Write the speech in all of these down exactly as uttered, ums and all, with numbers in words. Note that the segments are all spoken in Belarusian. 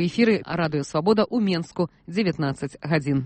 У эфіры Радыё Свабода ў Менску, дзевятнаццаць гадзін.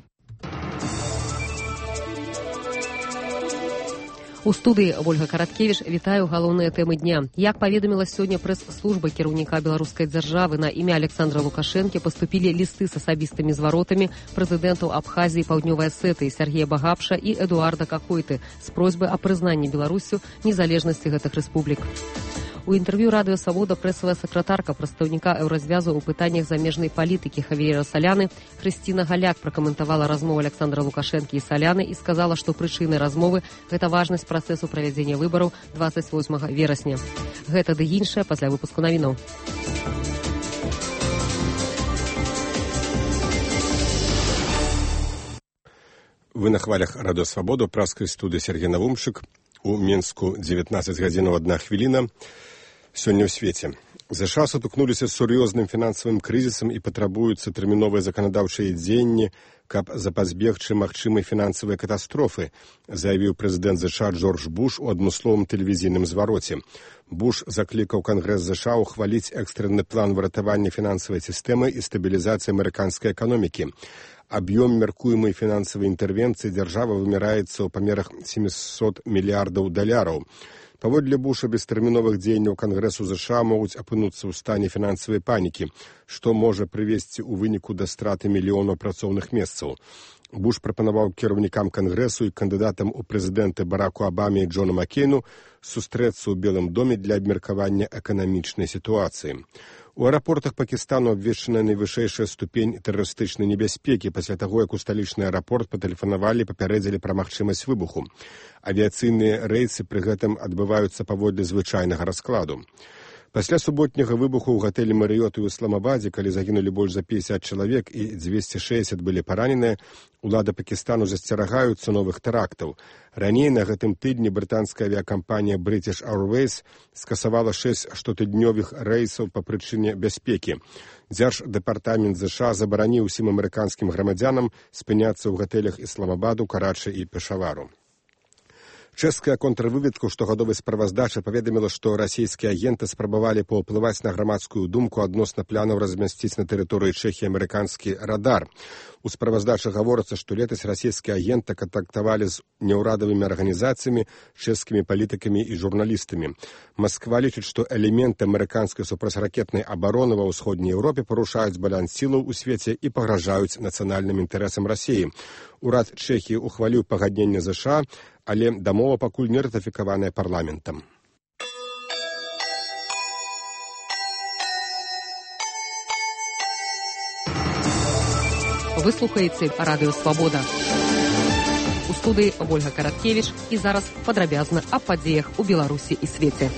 У студыі Ольга Караткевіч, вітаю галоўныя тэмы дня. Як паведаміла сёння прэс-служба кіраўніка беларускай дзяржавы, на імя Александра Лукашэнкі паступілі лісты з асабістымі зваротамі прэзідэнтаў Абхазіі, Паўднёвай Асетыі Сергея Багапша і Эдуарда Какойты з просьбай о прызнанні Беларусю незалежнасці гэтых рэспублік. У інтэрв'ю Радыё Свабода прэсавая сакратарка прадстаўніка Еўразвязу ў пытаннях замежнай палітыкі Хавіера Саляны Хрысціна Галяк пракаментавала размову Александра Лукашэнкі і Саляны і сказала, што прычынай размовы – гэта важнасць працэсу правядзення выбараў дваццаць восьмага верасня. Гэта ды іншае пасля выпуску навінаў. Вы на хвалях Радыё Свабода, у праскай студыі Сергей Навумчык. У Менску дзевятнаццаць гадзінаў адна хвіліна. Сёння ў свеце. ЗША сутыкнуліся з сур'ёзным фінансавым крызісам і патрабуюцца тэрміновыя заканадаўчыя дзеянні, каб запазбегчы магчымай фінансавай катастрофы, заявіў прэзідэнт ЗША Джордж Буш у адмысловым тэлевізійным звароце. Буш заклікаў Кангрэс ЗША ухваліць экстрэнны план выратавання фінансавай сістэмы і стабілізацыі амерыканскай эканомікі. Аб'ём мяркуемай фінансавай інтэрвенцыі дзяржавы вымяраецца ў памерах сямьсот мільярдаў даляраў. Паводле Буша, без тэрміновых дзеянняў Кангрэсу ЗША могуць апынуцца ў стане фінансавай панікі, што можа прывесці ў выніку да страты мільёнаў працоўных месцаў. Буш прапанаваў кіраўнікам Кангрэсу і кандыдатам у прэзідэнты Бараку Абаме і Джону Маккейну сустрэцца ў Белым доме для абмеркавання эканамічнай сітуацыі. У аэрапортах Пакістану абвешчаная найвышэйшая ступень тэрарыстычнай небяспекі пасля таго, як у сталічны аэрапорт патэлефанавалі і папярэдзілі пра магчымасць выбуху. Авіяцыйныя рэйсы пры гэтым адбываюцца паводле звычайнага раскладу. Пасля суботняга выбуху ў гатэлі Марыёт у Ісламабадзе, калі загінулі больш за пяцьдзясят чалавек і дзвесце шэсцьдзесят былі параненыя, улады Пакістану засцерагаюцца новых тэрактаў. Раней на гэтым тыдні брытанская авіякампанія British Airways скасавала шэсць штотыднёвых рэйсаў па прычыне бяспекі. Дзярждэпартамент ЗША забараніў усім амерыканскім грамадзянам спыняцца ў гатэлях Ісламабаду, Карачы і Пешавару. Чэшская контрвыведка ў штогадовай справаздачы паведаміла, што расійскія агенты спрабавалі паўплываць на грамадскую думку адносна планаў размясціць на тэрыторыі Чэхіі амерыканскі радар. У справаздачы гаворыцца, што летась расійскія агенты кантактавалі з няўрадавымі арганізацыямі, чэшскімі палітыкамі і журналістамі. Масква лічыць, што элементы амерыканскай супрацьракетнай абароны ва ўсходняй Еўропе парушаюць баланс сілаў у свеце і пагражаюць нацыянальным інтарэсам Расіі. Урад Чэхіі ухваліў пагадненне ЗША, але дамова пакуль не ратыфікаваная парламентам. Вы слухаеце Радыё Свабода. У студыі Ольга Караткевіч і зараз падрабязна аб падзеях у Беларусі і свеце.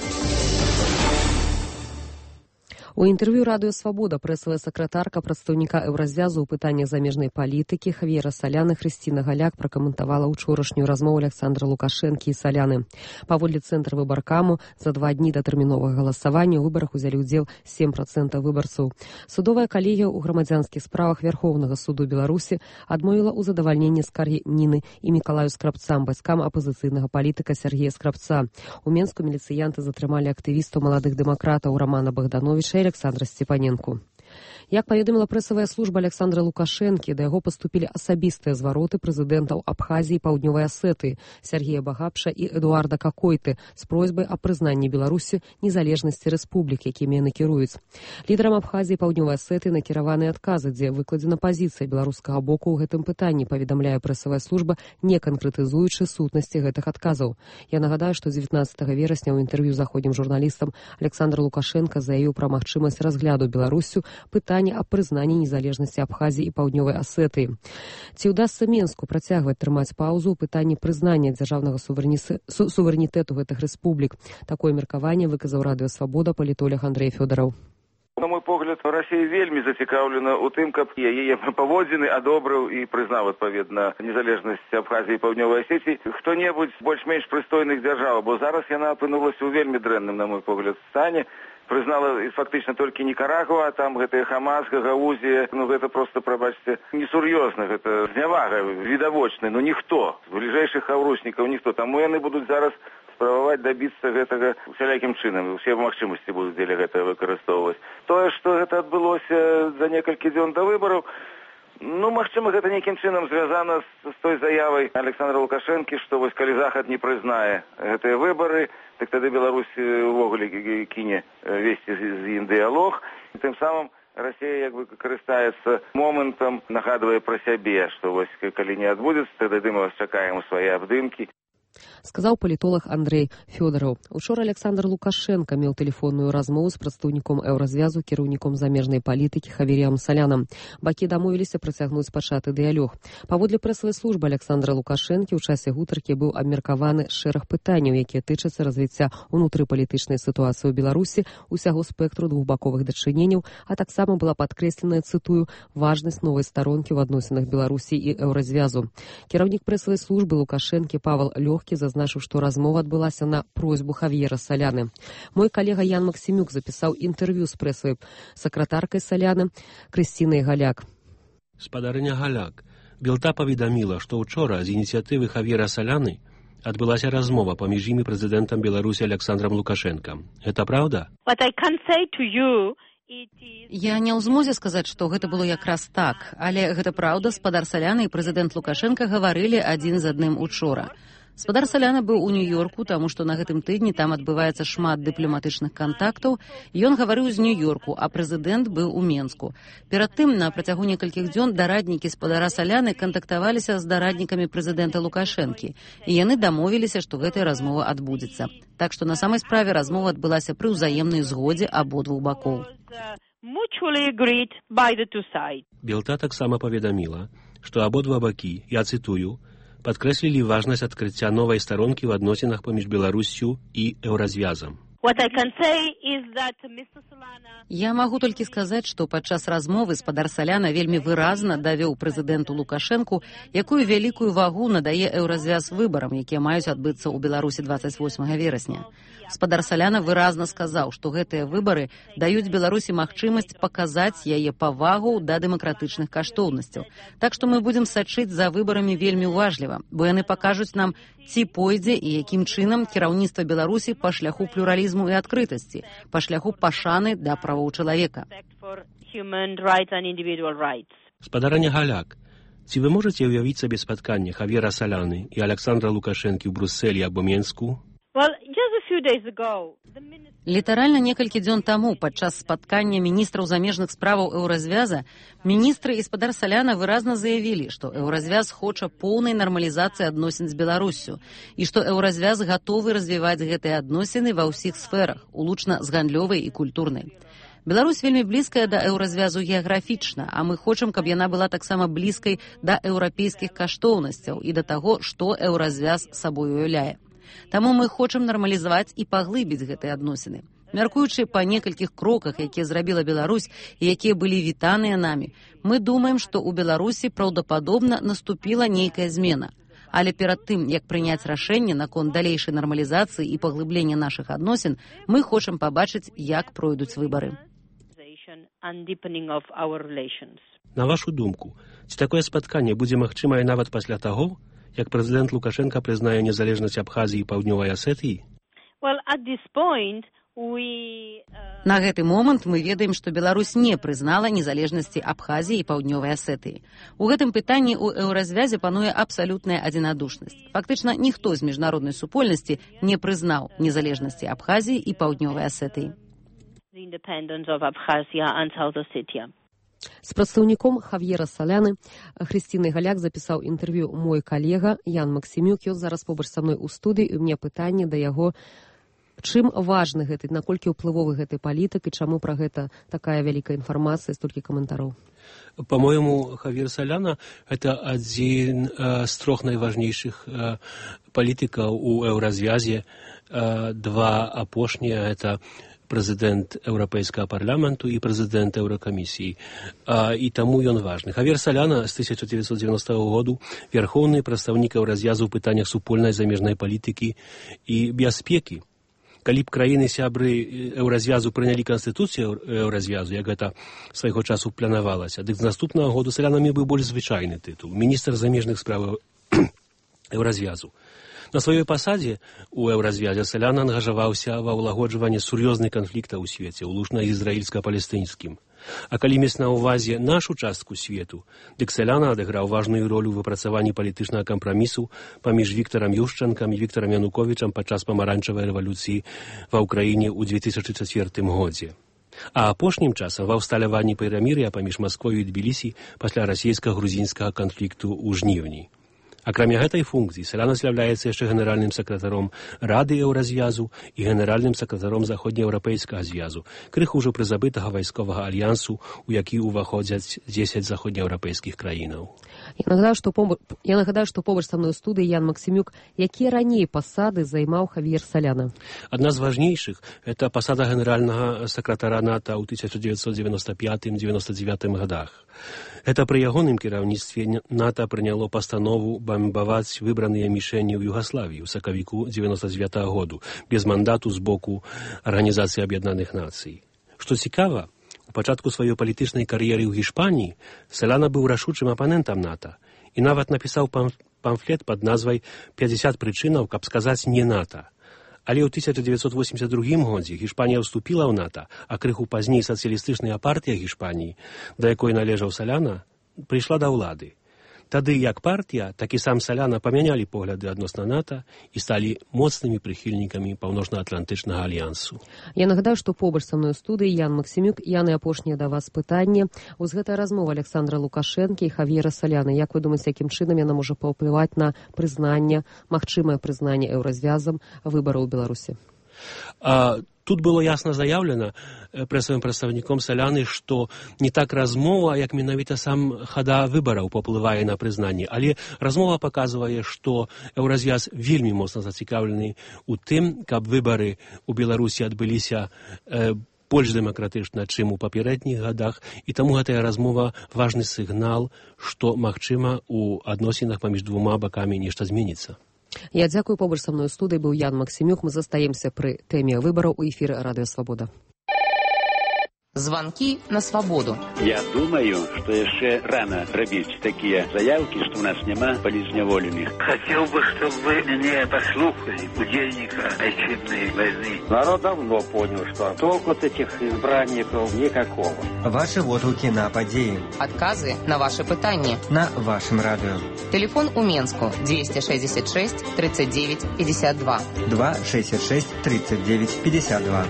У інтэрв'ю Радыё Свабода прэсавая сакратарка прадстаўніка Еўразвязу ў пытаннях замежнай палітыкі Хавіера Саляны Хрысціна Галяк пракаментавала ўчорашнюю размову Александра Лукашэнкі і Саляны. Паводле цэнтра выбаркаму, за два дні да тэрміновага галасавання ў выбарах узялі ўдзел сем працэнтаў выбарцаў. Судовая калегія ў грамадзянскіх справах Вярхоўнага суду Беларусі адмовіла ў задавальненні скаргі Ніны і Мікалаю Скрабцам, бацькам апазіцыйнага палітыка Сергея Скрабца. У Менску міліцыянты затрымалі актывістаў маладых дэмакратаў Рамана Богдановича і Александра Степаненко. Як паведаміла прэсавая служба Александра Лукашэнкі, да яго паступілі асабістыя звароты прэзідэнтаў Абхазіі і Паўднёвай Асетыі Сергея Багапша і Эдуарда Какойты з просьбай о прызнанні Беларусі незалежнасці рэспублік, якімі яны кіруюць. Лідарам Абхазіі і Паўднёвай Асетыі накіраваныя адказы, дзе выкладзена пазіцыя беларускага боку ў гэтым пытанні, паведамляе прэсавая служба, не канкрэтызуючы сутнасці гэтых адказаў. Я нагадаю, што дзевятнаццатага верасня ў інтэрв'ю заходнім журналістам Александр Лукашенко заявіў пра магчымасць разгляду Беларусю пытання о прызнанні незалежнасці Абхазіі і Паўднёвай Асетыі. Ці ўдасца Менску працягваць трымаць паўзу ў пытанні прызнання дзяржаўнага суверэнітэту гэтых рэспублік? Такое меркаванне выказаў Радыё Свабода палітолог Андрэй Фёдараў. На мой погляд, Расія вельмі зацікаўлена ў тым, каб яе паводзіны адобрыў і прызнаў адпаведна незалежнасць Абхазіі і Паўднёвай Асетіі хто-небудзь больш-менш прыстойных дзяржаў, бо зараз яна апынулася ў вельмі дрэнным, на мой погляд, стане. Прызнала фактычна толькі Нікарагуа, а там гэтая Хамас, Гагаузія, ну гэта проста, прабачце, несур'ёзна, гэта знявага відавочная, ну ніхто, з бліжэйшых хаўруснікаў ніхто, таму яны будуць зараз спрабаваць дабіцца гэтага усялякім чынам. Усе магчымасці будуць дзеля гэтага выкарыстоўваць. Тое, што гэта адбылося за некалькі дзён да выбараў, ну, магчыма, гэта нейкім чынам звязана з, з той заявай Александра Лукашэнкі, што вось калі Захад не прызнае гэтыя выбары, так тады Беларусь увогуле кіне весці з ім дыялог. І тым самым Расія як бы карыстаецца момантам, нагадвае пра сябе, што вось калі не адбудзецца, тады мы вас чакаем у свае абдымкі. Сказаў палітолог Андрэй Фёдараў. Учора Александр Лукашенко меў тэлефонную размову з прадстаўніком Еўразвязу, кіраўніком замежнай палітыкі Хавіярам Салянам. Бакі дамовіліся працягнуць пачаты дыялог. Паводле прэсавай службы Александра Лукашэнкі ў часе гутаркі быў абмеркаваны шэраг пытанняў, якія тычацца развіцця ўнутрыпалітычнай сітуацыі ў Беларусі, усяго спектру двухбаковых дачыненняў, а таксама была падкрэсленая, цытую, важнасць новай старонкі ў адносінах Беларусі і Еўразвязу. Кіраўнік прэсавай службы Лукашэнкі Павел Лёгкі зазначыў, што размова адбылася на просьбу Хавіяра Саляны. Мой калега Ян Максімюк запісаў інтэрв'ю з прэсавай сакратаркай Саляны Крысцінай Галяк. Спадарыня Галяк, Белта паведаміла, што ўчора з ініцыятывы Хавіяра Саляны адбылася размова паміж імі прэзідэнтам Беларусі Александрам Лукашэнкам. Гэта праўда? What I can say to you, Я не ў змозе сказаць, што гэта было якраз так, але гэта праўда, спадар Саляна і прэзідэнт Лукашэнка гаварылі адзін з адным учора. Спадар Саляна быў у Нью-Йорку, таму што на гэтым тыдні там адбываецца шмат дыпламатычных кантактаў. Ён гаварыў з Нью-Йорку, а прэзідэнт быў у Менску. Перад тым, на працягу некалькіх дзён дараднікі спадара Саляны кантактаваліся з дараднікамі прэзідэнта Лукашэнкі, і яны дамовіліся, што гэтая размова адбудзецца. Так што на самай справе размова адбылася пры ўзаемнай згодзе абодвух бакоў. Белта таксама паведаміла, што абодва бакі, я цытую, падкрэслілі важнасць адкрыцця новай старонкі ў адносінах паміж Беларуссю і Еўразвязам. Я магу толькі сказаць, што падчас размовы спадар Саляна вельмі выразна давёў прэзідэнту Лукашэнку, якую вялікую вагу надае Еўразвяз выбарам, якія маюць адбыцца ў Беларусі дваццаць восьмага верасня. Спадар Саляна выразна сказаў, што гэтыя выбары даюць Беларусі магчымасць паказаць яе павагу да дэмакратычных каштоўнасцяў. Так што мы будзем сачыць за выбарамі вельмі ўважліва, бо яны пакажуць нам, ці пойдзе і якім чынам кіраўніцтва Беларусі па шляху плюралізму і адкрытасці, па шляху пашаны да правоў чалавека. Спадарыня Галяк, ці вы можаце ўявіць сабе спатканне Хавіяра Саляны і Александра Лукашэнкі ў Брусселі або Менску? Літаральна некалькі дзён таму, падчас спаткання міністраў замежных справаў Еўразвяза, міністры і спадар Саляна выразна заявілі, што Еўразвяз хоча поўнай нармалізацыі адносін з Беларуссю і што Еўразвяз гатовы развіваць гэтыя адносіны ва ўсіх сферах, улучна з гандлёвай і культурнай. Беларусь вельмі блізкая да Еўразвязу геаграфічна, а мы хочам, каб яна была таксама блізкай да еўрапейскіх каштоўнасцяў і да таго, што Еўразвяз сабой уяўляе. Таму мы хочам нармалізаваць і паглыбіць гэтыя адносіны. Мяркуючы па некалькіх кроках, якія зрабіла Беларусь і якія былі вітаныя намі, мы думаем, што ў Беларусі праўдападобна наступіла нейкая змена. Але перад тым, як прыняць рашэнне наконт далейшай нармалізацыі і паглыблення нашых адносін, мы хочам пабачыць, як пройдуць выбары. На вашу думку, ці такое спатканне будзе магчымае нават пасля таго, як прэзідэнт Лукашэнка прызнае незалежнасць Абхазіі і Паўднёвай Асетыі? На гэты момант мы ведаем, што Беларусь не прызнала незалежнасці Абхазіі і Паўднёвай Асетыі. У гэтым пытанні ў Еўразвязе пануе абсалютная адзінадушнасць. Фактычна, ніхто з міжнароднай супольнасці не прызнаў незалежнасці Абхазіі і Паўднёвай Асетыі. З прадстаўніком Хавіяра Саляны Крысцінай Галяк запісаў інтэрв'ю мой калега Ян Максімюк. Ён зараз побач са мной у студыі, і ў мяне пытанне да яго, чым важны гэты, наколькі ўплывовы гэты палітык і чаму пра гэта такая вялікая інфармацыя, столькі каментараў? По-моему, Хавіяр Саляна – это адзін э, з трох найважнейшых э, палітыкаў у Еўразвязе. Э, два апошнія – это прэзідэнт Еўрапейскага парламенту і прэзідэнт Еўракамісіі. А, і таму ён важны. Хавіяр Саляна з тысяча дзевяцьсот дзевяностага году вярхоўны прадстаўнік Еўразвязу ў пытаннях супольнай замежнай палітыкі і бяспекі. Калі б краіны сябры Еўразвязу прынялі канстытуцыю Еўразвязу, як гэта свайго часу планавалася, дык з наступнага году Саляна меў бы больш звычайны тытул – міністр замежных справаў Еўразвязу. На сваёй пасадзе у еўразвязе Саляна ангажаваўся ва ўлагоджванні сур'ёзных канфліктаў у свеце, улучна ізраільска-палестынскім. А калі мець на ўвазе нашу частку свету, дык Саляна адыграў важную ролю ў выпрацаванні палітычнага кампрамісу паміж Віктарам Юшчанкам і Віктарам Януковічам падчас памаранчавай рэвалюцыі ва ўкраіне ў две тысячы чацвёртым годзе. А апошнім часам ва ўсталяванні перамір'я паміж Масквою і Тбілісі пасля расійска-грузінскага канфлікту ў жніўні. Акрамя гэтай функцыі, Саляна з'яўляецца яшчэ генеральным сакратаром Рады Еўразвязу і генеральным сакратаром Заходнееўрапейскага звязу, крыху ўжо прызабытага вайсковага альянсу, у які ўваходзяць дзесяць заходнееўрапейскіх краінаў. Я нагадаю, што побач, я нагадаю, што побач са мной у студыі Ян Максімюк. Якія раней пасады займаў Хавьер Саляна? Адна з важнейшых – это пасада генеральнага сакратара НАТО ў тысяча дзевяцьсот дзевяноста пятым — дзевяноста дзевятым годах. Это пры ягоным кіраўніцтве НАТО прыняло пастанову бамбаваць выбраныя мішэні ў Югаславіі ў сакавіку дзевяноста дзевятага году без мандату з боку Арганізацыі Аб'яднаных Нацый. Што цікава, у пачатку сваёй палітычнай кар'еры ў Гішпаніі Саляна быў рашучым апанентам НАТО і нават напісаў памфлет пад назвай «пятьдесят прычынаў, каб сказаць не НАТО». Але ў тысяча дзевяцьсот восемьдесят другім годзе Гішпанія ўступіла ў НАТО, а крыху пазней сацыялістычная партыя Гішпаніі, да якой належаў Саляна, прыйшла да ўлады. Тады як партія, так і сам Саляна памянялі погляды адносна НАТО і сталі моцнымі прыхільнікамі Паўночна-Атлантычнага альянсу. Я нагадаю, што побач са мной у студыі Ян Максімюк. Ян, і апошняе да вас пытанне. Вось гэтая размова Александра Лукашэнкі і Хавьера Саляны. Як вы думаеце, якім чынам яна можа паўплываць на прызнанне, магчымае прызнанне еўразвязам выбараў у Беларусі? А, тут было ясна заяўлена прэсавым прадстаўніком Саляны, што не так размова, як менавіта сам хада выбараў паўплывае на прызнанне, але размова паказвае, што еўразвяз вельмі моцна зацікаўлены ў тым, каб выбары ў Беларусі адбыліся э, больш дэмакратычна, чым у папярэдніх гадах, і таму гэтая размова важны сігнал, што, магчыма, у адносінах паміж двума бакамі нешта зменіцца. Я дзякую. Побач са мной у студыі быў Ян Максімюк. Мы застаемся пры тэме выбараў у эфіры Радыё Свабода. Звонки на свободу. Я думаю, что еще рано робить такие заявки, что у нас нема политзневоленных. Хотел бы, чтобы вы меня послушали, удельника отчетной войны. Народ давно понял, что толку от этих избранников никакого. Ваши отклики на подеи. Отказы на ваши пытания. На вашем радио. Телефон у Менску двести шестьдесят шесть тридцать девять пятьдесят два. два шестьдесят шесть тридцать девять пятьдесят два.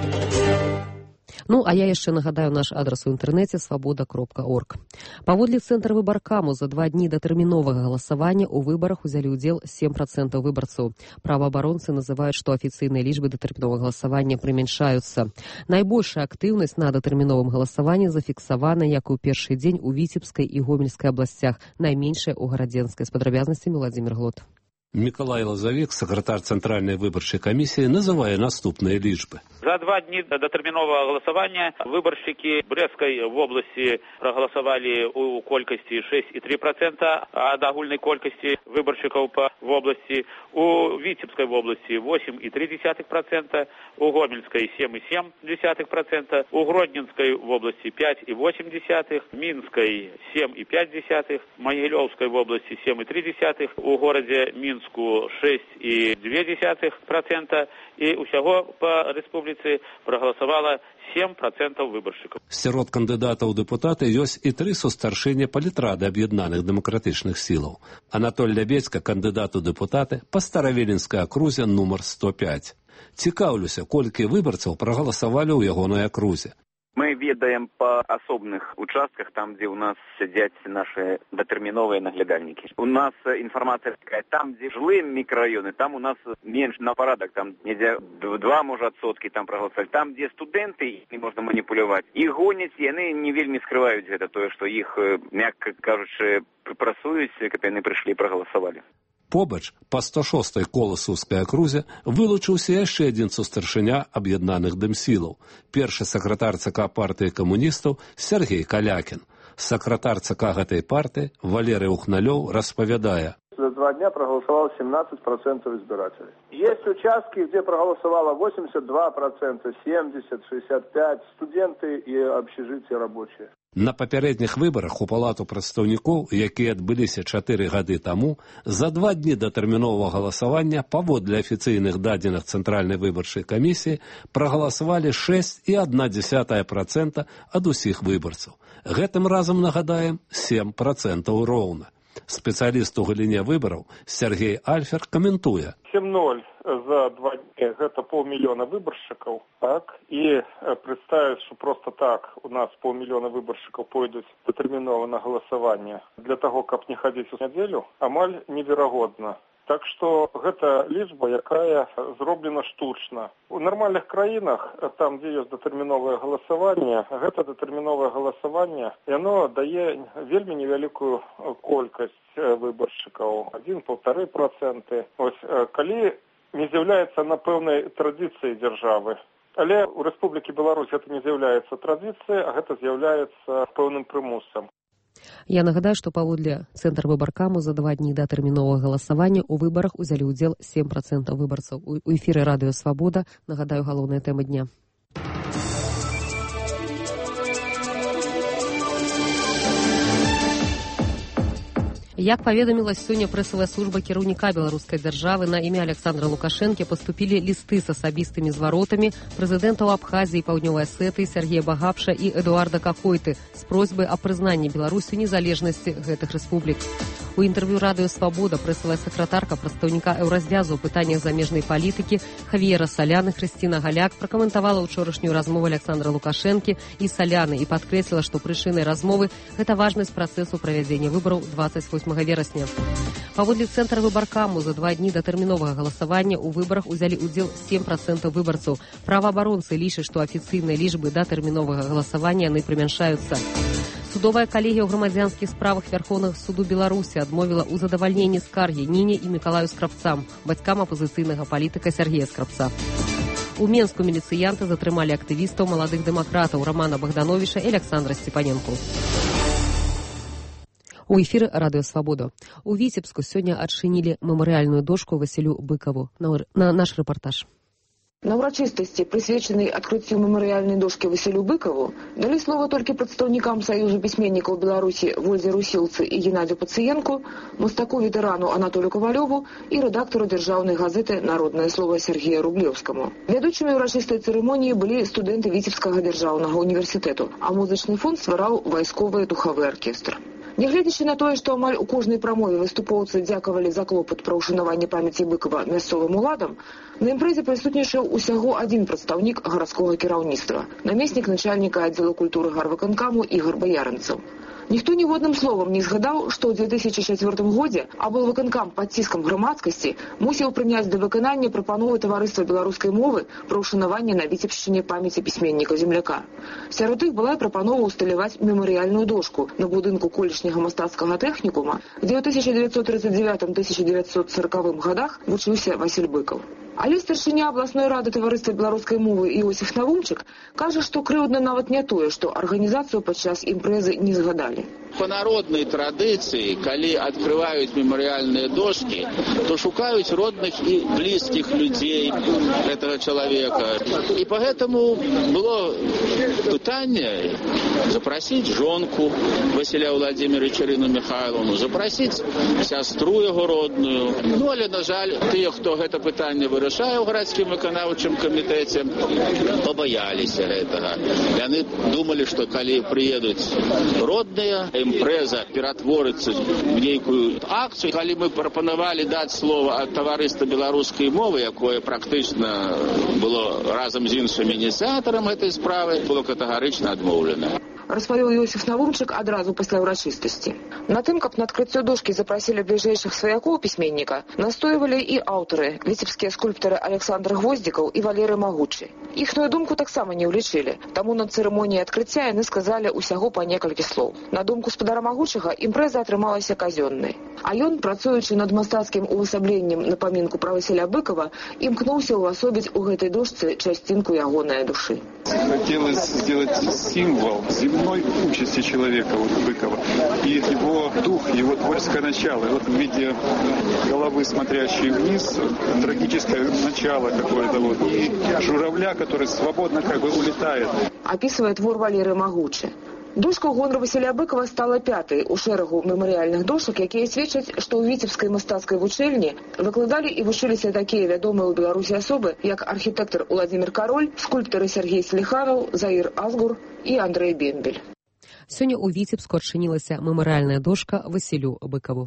Ну, а я яшчэ нагадаю наш адрас у інтэрнэце свабода кропка орг. Паводле цэнтра выбаркаму за два дні да тэрміновага галасавання ў выбарах узялі ўдзел сем процентаў выбарцаў. Праваабаронцы называюць, што афіцыйныя лічбы датэрміновага галасавання прымяншаюцца. Найбольшая актыўнасць на датэрміновым галасаванні зафіксавана як у першы дзень у Віцебскай і Гомельскай абласцях, найменшая ў Гарадзенскай. З падрабязнасцямі Владзімір Глот. Миколай Лазавек, секретарь Центральной выборчей комиссии, называя наступные лічбы. За два дні до термінового голосування виборщики Брестской области проголосовали у колькости шесть и три десятых процента от огульной колькости выборщиков по в области, у Витебской области восемь и три десятых процента, у Гомельской семь и семь десятых процента, у Гродненской в области пять и восемь десятых, Минской семь и пять десятых, Могилевской в области семь и три десятых, у городе Минску шесть и две десятых процента, и усяго по республице проголосовало сем процентов выборщиков. Сярод кандыдатаў у дэпутаты ёсць і тры сустаршэння палітрады аб'яднаных дэмакратычных сілаў. Анатоль Лябедзька, кандыдат у дэпутаты па Старавіленскай акрузе нумар сто пять. Цікаўлюся, колькі выбарцаў прагаласавалі ў ягонай акрузе. Мы ведаем по асобных участках, там, где у нас сидят наши датэрміновыя наглядальники. У нас информация такая, там, где жилые микрорайоны, там у нас меньше на порядок, там недзе два, может, сотки там проголосовали. Там, где студенты, не можно манипулировать. Их гонять, и они не вельми скрывают это, то, что их, мягко кажучи, прасуюць, каб яны пришли и проголосовали. Побач па сто шостай коласаўскай акрузе вылучыўся яшчэ адзін сустаршыня аб'яднаных дэмсілаў. Першы сакратар ЦК партыі камуністаў Сергей Калякін. Сакратар ЦК гэтай партыі Валерый Ухналёў распавядае. За два дня проголосовало семнадцать процентов избирателей. Есть участки, где проголосовало восемьдесят два процента, семьдесят, шестьдесят пять, студенты и общежития рабочие. На папярэдніх выбарах у палату прадстаўнікоў, якія адбыліся чатыры гады таму, за два дні да тэрміновага галасавання паводле афіцыйных дадзеных Цэнтральнай выбарчай камісіі прагаласавалі шэсць і адна дзесятая працэнта ад усіх выбарцаў. Гэтым разам, нагадаем, сем працэнтаў роўна. Спецыяліст у галіне выбараў Сергей Альфер каментуе. сем ноль за два дні – гэта паўмільёна выбаршчыкаў, так? І прадставіць, што проста так у нас паўмільёна выбаршчыкаў пойдуць датэрмінова на галасаванне для таго, каб не хадзіць у нядзелю, амаль неверагодна. Так што гэта лічба, якая зроблена штучна. У нармальных краінах, там, дзе ёсць датэрміновае галасаванне, гэта датэрміновае галасаванне, яно дае вельмі невялікую колькасць выбаршчыкаў, адзін-паўтары працэнты. Ось, калі не з'яўляецца на пэўнай традыцыі дзяржавы. Але ў Рэспублікі Беларусь гэта не з'яўляецца традыцыяй, а гэта з'яўляецца пэўным прымусам. Я нагадаю, што паводле Цэнтр выбаркаму за два дні да тэрміновага галасавання у выбарах узялі ўдзел сем працэнтаў выбарцаў. У эфіры радыё «Свабода». Нагадаю, галоўная тэма дня. Як паведаміла сёння прэсавая служба кіраўніка беларускай дзяржавы, на імя Александра Лукашэнкі паступілі лісты з асабістымі зваротамі прэзідэнтаў Абхазіі і Паўднёвай Асетыі Сергея Багапша і Эдуарда Какойты з просьбай аб прызнанні Беларусю незалежнасці гэтых рэспублік. У інтэрв'ю радыё «Свабода» прэсавая сакратарка прадстаўніка Еўразвязу ў пытаннях замежнай палітыкі Хавіера Саляны Хрысціна Галяк пракаментавала ўчорашнюю размову Александра Лукашэнкі і Саляны і падкрэсліла, што прычынай размовы гэта важнасць працэсу правядзення выбараў дваццаць восьмага верасня. Паводле Цэнтра выбаркаму за два дні да тэрміновага галасавання ў выбарах узялі ўдзел сем працэнтаў выбарцаў. Праваабаронцы лічаць, што афіцыйныя лічбы да тэрміновага галасавання яны прымяншаюцца. Судовая калегія ў грамадзянскіх справах Вярхоўнага суду Беларусі адмовіла ў задавальненні скаргі Ніне і Мікалаю Скрабцам, бацькам апазіцыйнага палітыка Сергея Скрабца. У Менску міліцыянты затрымалі актывістаў маладых дэмакратаў Рамана Богдановича і Александра Сцепаненко. У эфіры радыё «Свабода». У Віцебску сёння адчынілі мемарыяльную дошку Васілю Быкаву. На наш рэпартаж. На ўрачыстасці, прысвечанай адкрыццю мемарыяльнай дошкі Васілю Быкаву, далі слова толькі прадстаўнікам Саюзу пісьменнікаў Беларусі Вользе Русілцы і Геннадзю Пацыенку, мастаку-ветэрану Анатолю Кавалёву і рэдактару дзяржаўнай газеты «Народнае слово» Сергею Рублеўскаму. Вядучымі ўрачыстай цырымоніі былі студэнты Віцебскага дзяржаўнага універсітэту, а музычны фонд ствараў вайсковы духавы аркестр. Нягледзячы на тое, што амаль у кожнай прамове выступоўцы дзякавалі за клопат пра ўшанаванне памяці Быкава мясцовым уладам, на імпрэзе прысутнічаў усяго адзін прадстаўнік гарадскога кіраўніцтва, намеснік начальніка аддзела культуры гарвыканкаму Ігор Баярынцаў. Ніхто ніводным словам не згадаў, што ў дзве тысячы чацвёртым годзе аблвыканкам пад ціскам грамадскасці мусіў прыняць да выканання прапановы таварыства беларускай мовы пра ўшанаванне на Віцебшчыне памяці пісьменніка-земляка. Сярод іх была і прапанова ўсталяваць мемарыяльную дошку на будынку колішняга мастацкага тэхнікума, дзе ў тысяча дзевяцьсот трыццаць дзевятым — тысяча дзевяцьсот сорокавым гадах вучыўся Васіль Быкаў. Але старшыня абласной рады таварыства беларускай мовы Іосіф Навумчык кажа, што крыўдна нават не тое, што арганізацыю падчас імпрэзы не згадалі. По народной традиции, коли открывают мемориальные дошки, то шукают родных и близких людей этого человека. И поэтому было пытание запросить жонку Василия Владимировича Ирину Михайловну, запросить сестру его родную. Ну, але, на жаль, те, кто это питание вирішає в городском виконавчем комитете, побоялись этого. И они думали, что коли приедут родные, імпрэза ператворыцца в нейкую акцыю. Калі мы прапанавалі даць слова ад таварыства беларускай мовы, якое практычна было разам з іншымі ініцыятарам гэтай справы, было катэгарычна адмоўлена. Распавёў Іосіф Навумчык адразу пасля ўрачыстасці. На тым, каб на адкрыццё дошкі запрасілі бліжэйшых сваякоў пісьменніка, настойвалі і аўтары, віцебскія скульптары Александр Гвоздзікаў і Валерый Магучы. Іхную думку таксама не ўлічылі, таму на цырымоніі адкрыцця яны сказалі ўсяго па некалькі слоў. На думку спадара Магучага, імпрэза атрымалася казённай. А ён, працуючы над мастацкім увасабленнем на памінку пра Васіля Быкава, імкнуўся ўвасобіць у гэтай дошцы частинку ягонай душы. Хотелось сделать символ земной участи человека, вот Быкова, и его дух, его творческое начало. И вот в виде головы, смотрящей вниз, трагическое начало какое-то, вот, и журавля, который свободно как бы улетает. Описывает твор Валерий Магучы. Дошка ў гонар Васіля Быкава стала пятай у шэрагу мемарыяльных дошак, якія сведчаць, што ў віцебскай мастацкай вучэльні выкладалі і вучыліся такія вядомыя ў Беларусі асобы, як архітэктар Уладзімір Кароль, скульптары Сергей Сліханаў, Заір Азгур і Андрэй Бембель. Сёння ў Віцебску адчынілася мемарыяльная дошка Васілю Быкаву.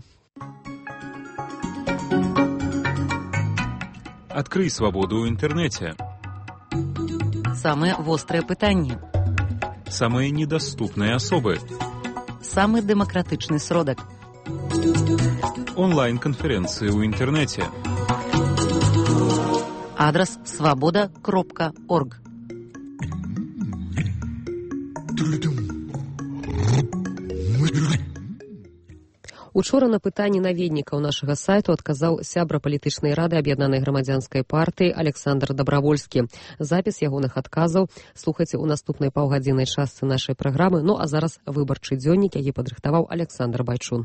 Открый свободу ў інтэрнэце. Самые вострые пытанні. Самые недоступные особы. Самый демократичный сродок. Онлайн-конференции ў інтэрнэце. Адрес свобода кропка орг. Учора на пытанні наведнікаў нашага сайту адказаў сябра палітычнай рады Аб'яднанай грамадзянскай партыі Александр Дабравольскі. Запіс ягоных адказаў слухайце ў наступнай паўгадзіннай частцы нашай праграмы. Ну а зараз выбарчы дзённік, які падрыхтаваў Александр Байчун.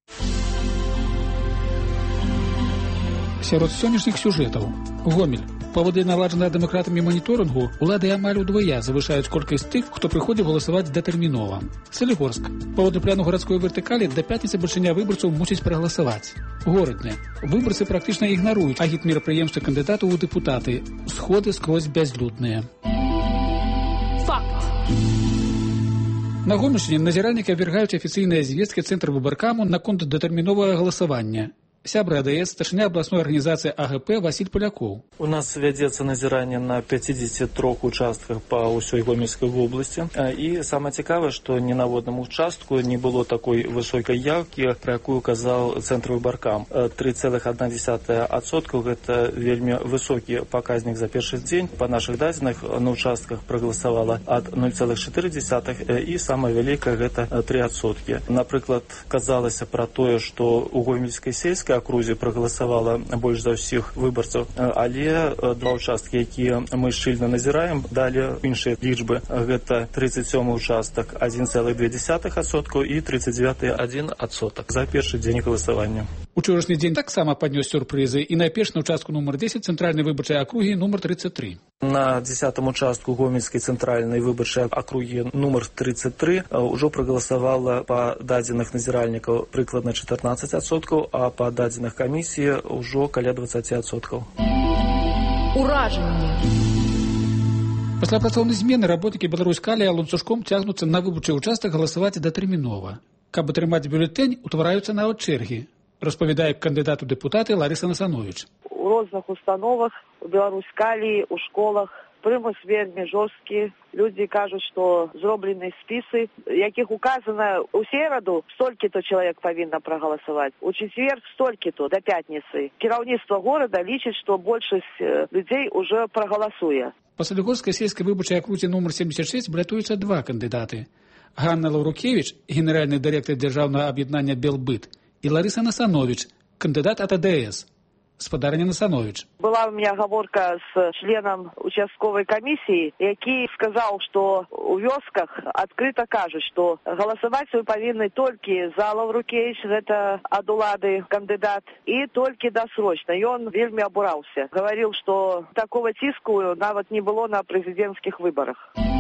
Сярод сённяшніх сюжэтаў. Гомель. Паводле наладжанага дэмакратамі маніторынгу, улады амаль удвая завышаюць колькасць тых, хто прыходзіў галасаваць датэрмінова. Салігорск. Паводле пляну гарадской вертыкалі да пятніцы бальшыня выбарцаў мусіць прагаласаваць. Горадня. Выбарцы практычна ігнаруюць агіт мерапрыемствы кандыдатаў у дэпутаты. Сходы скрозь бязлюдныя. Факт. На Гомельшчыне назіральнікі абвяргаюць афіцыйныя звесткі цэнтра выбаркаму наконт датэрміновага галасавання. Сябра АДС, старшыня абласной арганізацыі АГП Васіль Полякоў. У нас вядзецца назіранне на пятидесяти трёх участках па ўсёй Гомельскай вобласці. І самае цікавае, што ні на одным участку не было такой высокай яўкі, пра якую казаў цэнтр выбаркам. тры цэлых адна дзесятая адсотка гэта вельмі высокі паказнік за першы дзень. Па нашых дадзеных на участках прагаласавала ад ноль цэлых чатыры дзесятых і самая вялікая гэта тры адсоткі. Напрыклад, казалася пра тое, што ў Гомельскай сельскай акрузе прагаласавала больш за ўсіх выбарцаў, але два ўчасткі, якія мы шчыльна назіраем, далі іншыя лічбы. Гэта тридцать сёмы участак адзін цэлых две дзесятых адсотка і тридцать девяты адзін адсотак за першы дзень галасавання. Учорашні дзень таксама паднёс сюрпрызы і найперш на участку нумар дзесяць цэнтральнай выбарчай акругі нумар тридцать три. На дзесятым участку Гомельскай цэнтральнай выбарчай акругі нумар тридцать три ўжо прагаласавала па дадзеных назіральнікаў прыкладна чатырнаццаць адсоткаў, а па дадзеных камісіі ўжо каля двадцать адсоткаў. Уражанне. Пасля працоўнай змены работнікі Беларуськалія ланцужком цягнуцца на выбарчы ўчастак галасаваць датэрмінова. Каб атрымаць бюлетэнь, утвараюцца нават чэргі, распавядае кандыдат у дэпутаты Ларыса Насанович. У розных установах, у Беларуськаліі, у школах прымус вельмі жорсткі. Людзі кажуць, што зроблены спісы, якіх указана ў сераду столькі-то чалавек павінна прагаласаваць. У чацвер столькі-то да пятніцы. Кіраўніцтва горада лічыць, што большасць людзей уже прагаласуе. Па Салігорскай сельскай выбарчай акрузе нумар семьдесят шесть балятуюцца два кандыдаты. Ганна Лаўрукевіч, генеральны дырэктар дзяржаўнага аб'яднання Белбыт, і Ларыса Насанович, кандыдат ад АДС. Спадарня Насанович. Была у меня гаворка с членом участковой комиссии, які сказал, что у вёсках открыто кажут, что голосовать вы повинны только за Лаўрукевич, это ад улады кандидат, и только досрочно. И он вельми обурался. Говорил, что такого ціску нават не было на президентских выборах.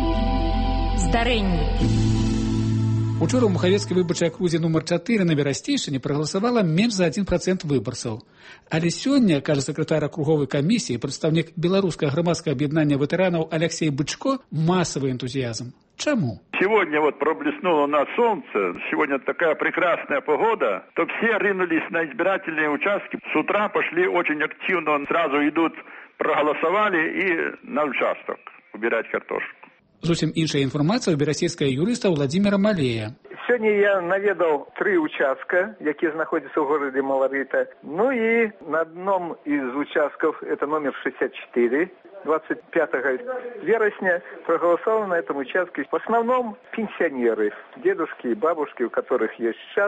Здарэнне. Учора ў Махавецкай выбарчай акрузе нумар чатыры на Берасцейшчыне прагаласавала менш за адзін працэнт выбарцаў. Але сёння, кажа сакратар акруговай камісіі, прадстаўнік беларускага грамадскага аб'яднання ветэранаў Алексей Бычко, масавы энтузиазм. Чему? Сегодня вот проблеснуло на солнце, сегодня такая прекрасная погода, то все ринулись на избирательные участки. С утра пошли очень активно, сразу идут, проголосовали и на участок убирать картошку. Зусім іншая інфармацыя ў берасцейскага юрыста Владзіміра Малея. Сёння я наведаў тры участка, якія знаходзяцца ў горадзе Маларыта. Ну і на адном из участков, это номер шестьдесят четыре, двадцать пятого вересня проголосовали на этом участке в основном пенсионеры, дедушки и бабушки, у которых есть час.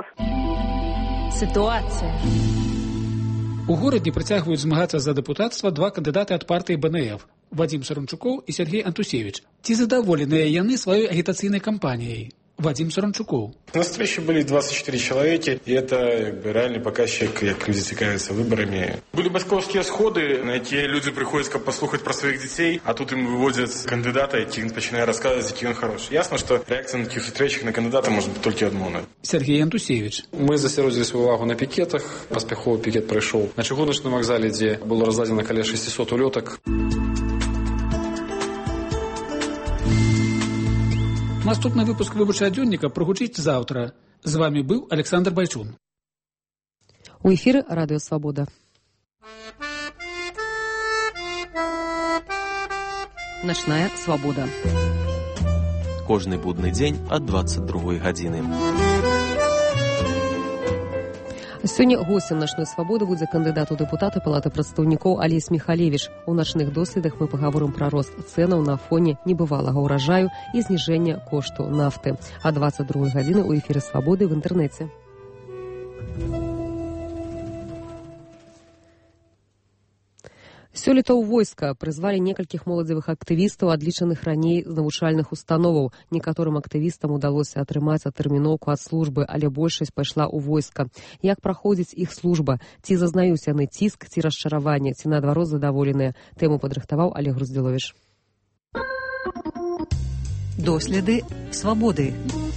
Ситуация. У горадні працягваюць змагацца за дэпутацтва два кандыдаты ад партыі БНФ – Вадзім Саранчукоў і Сергей Антусевіч. Ці задаволеныя яны сваёй агітацыйнай кампаніяй? Вадим Саранчуков. На встрече были двадцать четыре человека, и это как бы, реальный показчик, как люди цікавятся выборами. Были батьковские сходы, на які люди приходят послухать про своих детей, а тут им выводят кандидата, який починає рассказывать, який он хороший. Ясно, что реакция на таких встречах на кандидата может быть только одна. Сергей Антусевич. Мы засерозили свою увагу на пикетах. Поспеховый пикет пройшов на Чыгуночном вокзале, где было раздадено каля шестисот улеток. Наступны выпуск выбарчага дзённіка прагучыць заўтра. З вами быў Александр Байчун. У эфіры радыё Свабода. Начная свабода. Кожны будны дзень ад двадцать другой гадзіны. Сёння гостем начной свабоды будзе кандыдат у дэпутаты палаты прадстаўнікоў Алесь Михалевич. У начных доследах мы пагаворым пра рост цэнаў на фоне небывалага ўражаю і зніжэння кошту нафты. А двадцать другой гадзіны ў эфіры свабоды в інтэрнэце. Сёлета ў войска прызвалі некалькіх моладзевых актывістаў, адлічаных раней з навучальных установаў. Некаторым актывістам удалося атрымаць адтэрміноўку ад службы, але большасць пайшла ў войска. Як праходзіць іх служба? Ці зазнаюць яны ціск, ці расчараванне, ці наадварот задаволеныя? Тэму падрыхтаваў Олег Груздзіловіч. Доследы свабоды.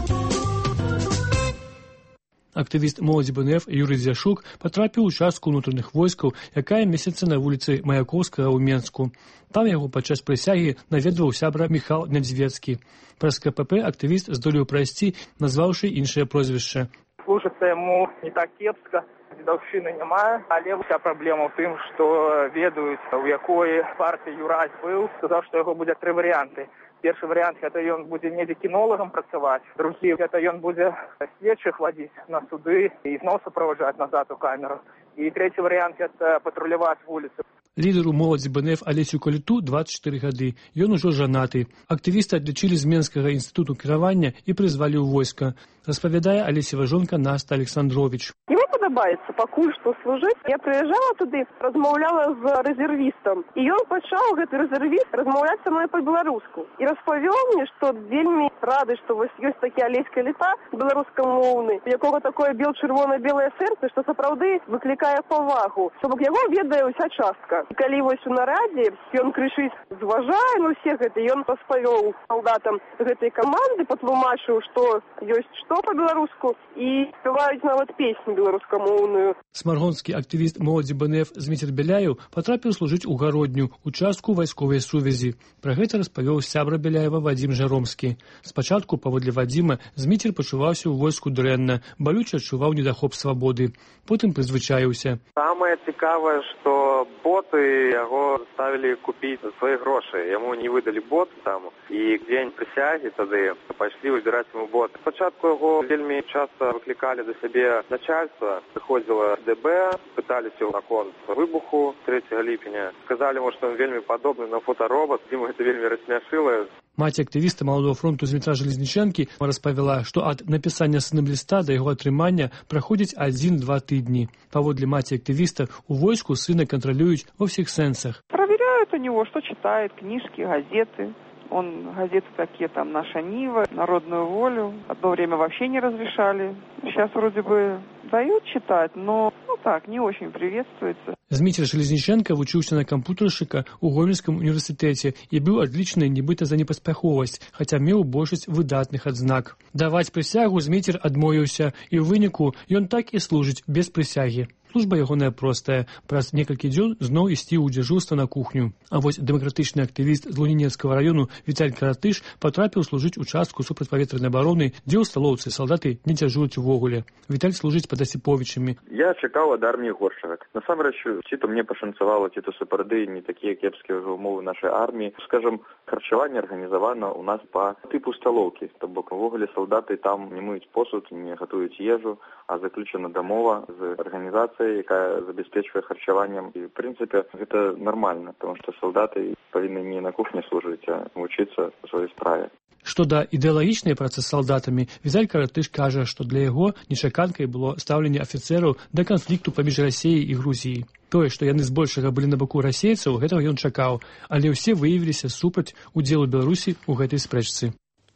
Актывіст моладзі БНФ Юрый Дзяшук патрапіў у частку ўнутраных войскаў, якая месяцца на вуліцы Маяковскага ў Менску. Там яго падчас прысягі наведваў сябра Міхал Нядзвецкі. Праз КПП актывіст здолеў прайсці, назваўшы іншае прозвішча. Служыцца яму не так кепска, дзедаўшчыны няма, але вся праблема ў тым, што ведаюць, у якой партыі Юрась быў, сказаў, што яго будзе тры варыянты. Першы варыянт – гэта ён будзе недзе кінолагам працаваць. Другі – гэта ён будзе следчых вадзіць на суды і зноў суправаджаць назад у камеру. І трэці варыянт – гэта патруляваць вуліцы. Лідару моладзі БНФ Алесю Каліту двадцать четыре гады. Ён ужо жанаты. Актывісты адлічылі з Менскага інстытуту кіравання і прызвалі ў войска. Распавядае Алесева жонка Наста Александрович. Мне падабаецца пакуль што служыць. Я прыязджала туды, размаўляла з рэзервістам. І ён пачаў, гэты рэзервіст, размаўляць са мной па-беларуску. І распавёў мне, што вельмі рады, што вось ёсць такі Алесь Каліта, беларускамоўны, у якога такое бел-чырвона-белае сэрца, што сапраўды выклікае павагу. Што бок яго ведае ўся частка. І калі вось у нарадзе ён крычыць, зважае на ўсе гэта, ён распавёў салдатам гэтай каманды, патлумачыў, што ёсць што па-беларуску, і спяваюць нават песню беларускамоўную. Смаргонскі актывіст моладзі БНФ Зміцер Беляеў патрапіў служыць у Гародню, участку вайсковай сувязі. Пра гэта распавёў сябра Беляева Вадзім Жаромскі. Спачатку, паводле Вадзіма, Зміцер пачуваўся ў войску дрэнна, балюча адчуваў недахоп свабоды. Потым прызвычаіўся. Самае цікавае, што боты яго заставілі купіць за свае грошы. Яму не выдалі бот там, і дзень прысягі тады пайшлі выбіраць яму бот. Спачатку яго вельмі часта выклікалі да сябе начальства. Прыходзіла ДБ, пыталіся наконт выбуху трэцяга ліпеня. Сказалі ему, што ён вельмі падобны на фотаробот, ему гэта вельмі рассмяшыла. Маці актывіста Маладога фронту Змітра Жалезнічэнкі распавяла, што ад напісання сыном ліста да яго атрымання праходзіць адзін-два тыдні. Паводле маці актывіста, у войску сына кантралююць ва ўсіх сэнсах. Проверяют у него, что читает, книжки, газеты. Он газеты такие, там, «Наша Нива», «Народную волю». Одно время вообще не разрешали. Сейчас вроде бы дают читать, но, ну так, не очень приветствуется. Зміцер Жалезнічэнка вучыўся на кампутаршчыка ў Гомельскім універсітэце і быў адлічаны нібыта за непаспяховасць, хаця меў большасць выдатных адзнак. Даваць прысягу Зміцер адмовіўся, і ў выніку ён так і служыць без прысягі. Служба ягоная простая. Праз некалькі дзён зноў ісці ў дзяжурства на кухню. А вось дэмакратычны актывіст з Лунінецкага раёну Віталь Каратыш патрапіў служыць у частку супрацьпаветранай абароны, дзе ў сталоўцы салдаты не дзяжураць увогуле. Віталь служыць пад Асіповічамі. Я чакаў ад арміі горшага. Насамрэч, ці то мне пашанцавала, ці то сапраўды не такія кепскія ўжо ўмовы нашай арміі. Скажам, харчаванне арганізавана у нас па тыпу сталоўкі. То бок увогуле салдаты там не мыюць посуд, не гатуюць ежу, а заключана дамова з арганізацыяй, якая забяспечвае харчаваннем. І, в прынцыпе, гэта нармальна, тому што салдаты павінны не на кухні служыць, а вучыцца ў сваёй справе. Што да ідэалагічнай працы з салдатамі, Віталь Каратыш кажа, што для яго нечаканкай было стаўленне афіцэраў да канфлікту паміж Расіяй і Грузіяй. Тое, што яны збольшага былі на баку расейцаў, гэтага ён чакаў, але ўсе выявіліся супраць удзелу Беларусі ў гэтай спрэчцы.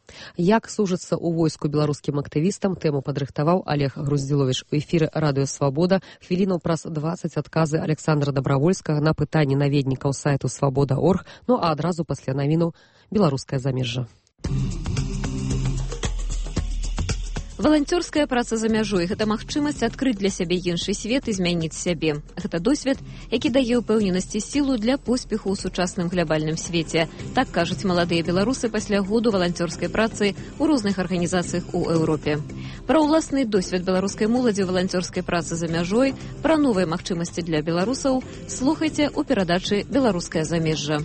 Як служыцца ў войску беларускім актывістам, тэму падрыхтаваў Олег Груздзіловіч. У эфіры радыё «Свабода» хвілінаў праз дваццаць адказы Александра Дабравольскага на пытанні наведнікаў сайту свабода точка орг, ну а адразу пасля навінаў беларускае замежжа. Валанцёрская праца за мяжой – гэта магчымасць адкрыць для сябе іншы свет і змяніць сябе. Гэта досвед, які дае ўпэўненасць і сілу для поспеху ў сучасным глобальным свеце. Так кажуць маладыя беларусы пасля году валанцёрскай працы ў розных арганізацыях у Еўропе. Пра ўласны досвед беларускай моладзі ў валанцёрскай працы за мяжой, пра новыя магчымасці для беларусаў слухайце ў перадачы «Беларускае замежжа».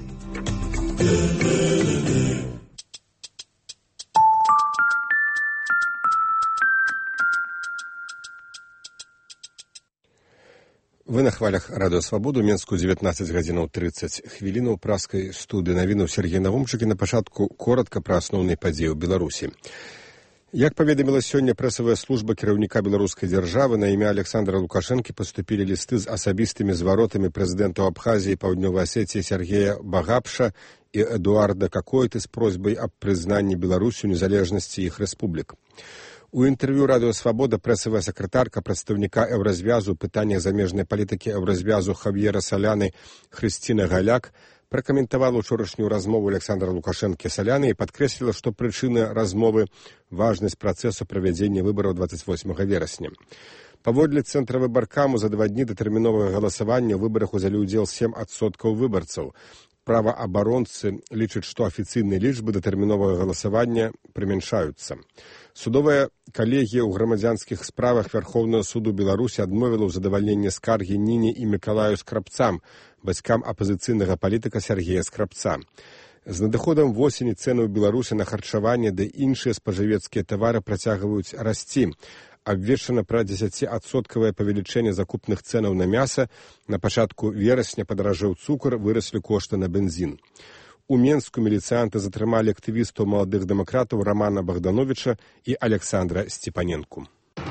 Вы на хвалях радыё «Свабоду», Менску, дзевятнаццаць гадзінаў трыццаць хвілінаў, праскай студыі навінаў Сергей Навумчык, і на пачатку коротка пра асноўныя падзеі ў Беларусі. Як паведаміла сёння прэсавая служба кіраўніка беларускай дзяржавы, на імя Александра Лукашэнкі паступілі лісты з асабістымі зваротамі прэзідэнтаў Абхазіі і Паўднёвай Асетіі Сергея Багапша і Эдуарда Какойты з просьбай аб прызнанні Беларусю незалежнасці іх рэспублік. У інтэрв'ю радыё «Свабода» прэсавая сакратарка прадстаўніка Еўразвязу ў пытаннях замежнай палітыкі Еўразвязу Хавьера Саляны Хрысціна Галяк пракаментавала ўчорашнюю размову Александра Лукашэнкі Саляны і падкрэсліла, што прычына размовы – важнасць працэсу правядзення выбараў дваццаць восьмага верасня. Паводле цэнтра выбаркаму за два дні датэрміновага галасавання ў выбарах узялі ўдзел сем адсоткаў выбарцаў. Праваабаронцы лічаць, што афіцыйныя лічбы датэрміновага галасавання прымяншаюцца. Судовая калегія ў грамадзянскіх справах Вярхоўнага суду Беларусі адмовіла ў задавальненні скаргі Ніне і Мікалаю Скрабцам, бацькам апазіцыйнага палітыка Сергея Скрабца. З надыходам восені цэны ў Беларусі на харчаванне ды іншыя спажывецкія тавары працягваюць расці. Абвешчана пра дзесяціадсоткавае павелічэнне закупных цэнаў на мяса, на пачатку верасня падаражэў цукар, выраслі кошты на бензін. У Менску міліцыянты затрымалі актывістаў маладых дэмакратаў Рамана Богдановича і Александра Степаненку.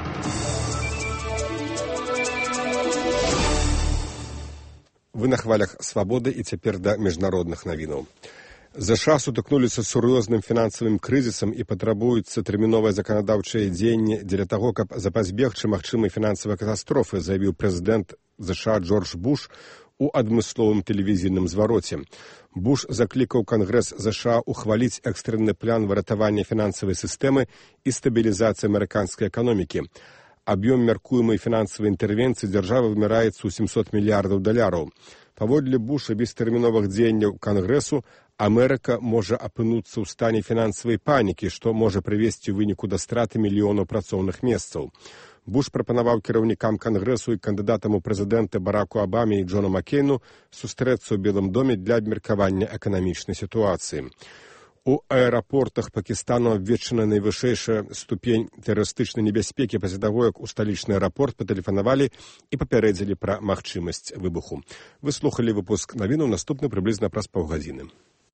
Вы на хвалях «Свабоды» і цяпер да міжнародных навінаў. ЗША сутыкнуліся з сур'ёзным фінансавым крызісам і патрабуюцца тэрміновае заканадаўчае дзеянне дзеля таго, каб запазбегчы магчымай фінансавай катастрофы, заявіў прэзідэнт ЗША Джордж Буш у адмысловым тэлевізійным звароце. Буш заклікаў Кангрэс ЗША ухваліць экстрэнны план выратавання фінансавай сістэмы і стабілізацыі амерыканскай эканомікі. Аб'ём мяркуемай фінансавай інтэрвенцыі дзяржавы вымяраецца ў сямсот мільярдаў даляраў. Паводле Буша без тэрміновых дзеянняў Кангрэсу Амерыка можа апынуцца ў стане фінансавай панікі, што можа прывесці ў выніку да страты мільёнаў працоўных месцаў. Буш прапанаваў кіраўнікам Кангрэсу і кандыдатам у прэзідэнты Бараку Абаме і Джону Маккейну сустрэцца ў Белым доме для абмеркавання эканамічнай сітуацыі. У аэрапортах Пакістану абвешчана найвышэйшая ступень тэрарыстычнай небяспекі пасля таго, як у сталічны аэрапорт патэлефанавалі і папярэдзілі пра магчымасць выбуху. Вы слухалі выпуск навінаў, наступны прыблізна праз паўгадзіны.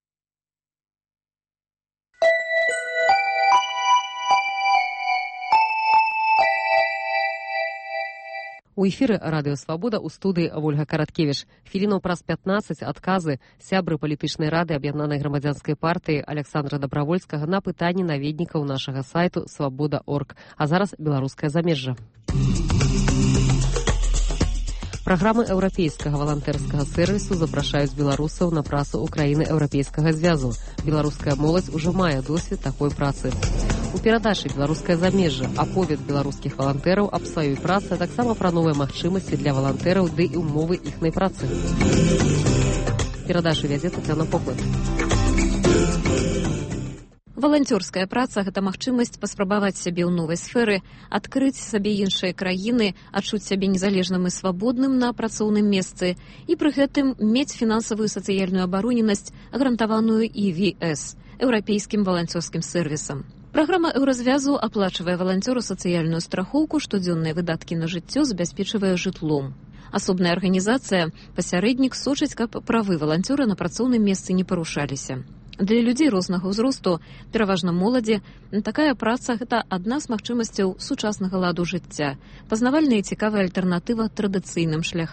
У эфіры радыё «Свабода» у студыі Вольга Караткевіч. Хвілінаў праз пятнаццаць адказы сябры палітычнай рады аб'яднанай грамадзянскай партыі Александра Дабравольскага на пытанні наведнікаў нашага сайту свабода точка орг. А зараз беларускае замежжа. Праграмы еўрапейскага валантэрскага сэрвісу запрашаюць беларусаў на працу ў краіны еўрапейскага звязу. Беларуская моладзь ужо мае досвед такой працы. У перадачы «Беларускае замежжа» аповед беларускіх валантэраў аб сваёй працы, а таксама пра новыя магчымасці для валантэраў ды і ўмовы іхнай працы. Перадачу вядзе Тацяна Поклад. Валанцёрская праца – гэта магчымасць паспрабаваць сябе ў новай сферы, адкрыць сабе іншыя краіны, адчуць сябе незалежным і свабодным на працоўным месцы і пры гэтым мець фінансавую сацыяльную абароненасць, гарантаваную і ви эс – еўрапейскім валанцёрскім сэрвісам. Праграма еўразвязу аплачвае валанцёру сацыяльную страхоўку, штодзённыя выдаткі на жыццё забяспечвае жытлом. Асобная арганізацыя, пасярэднік, сочыць, каб правы валанцёра на працоўным месцы не парушаліся. Для людзей рознага ўзросту, пераважна моладзі, такая праца – гэта адна з магчымасцяў сучаснага ладу жыцця, пазнавальная і цікавая альтэрнатыва традыцыйным шляхам.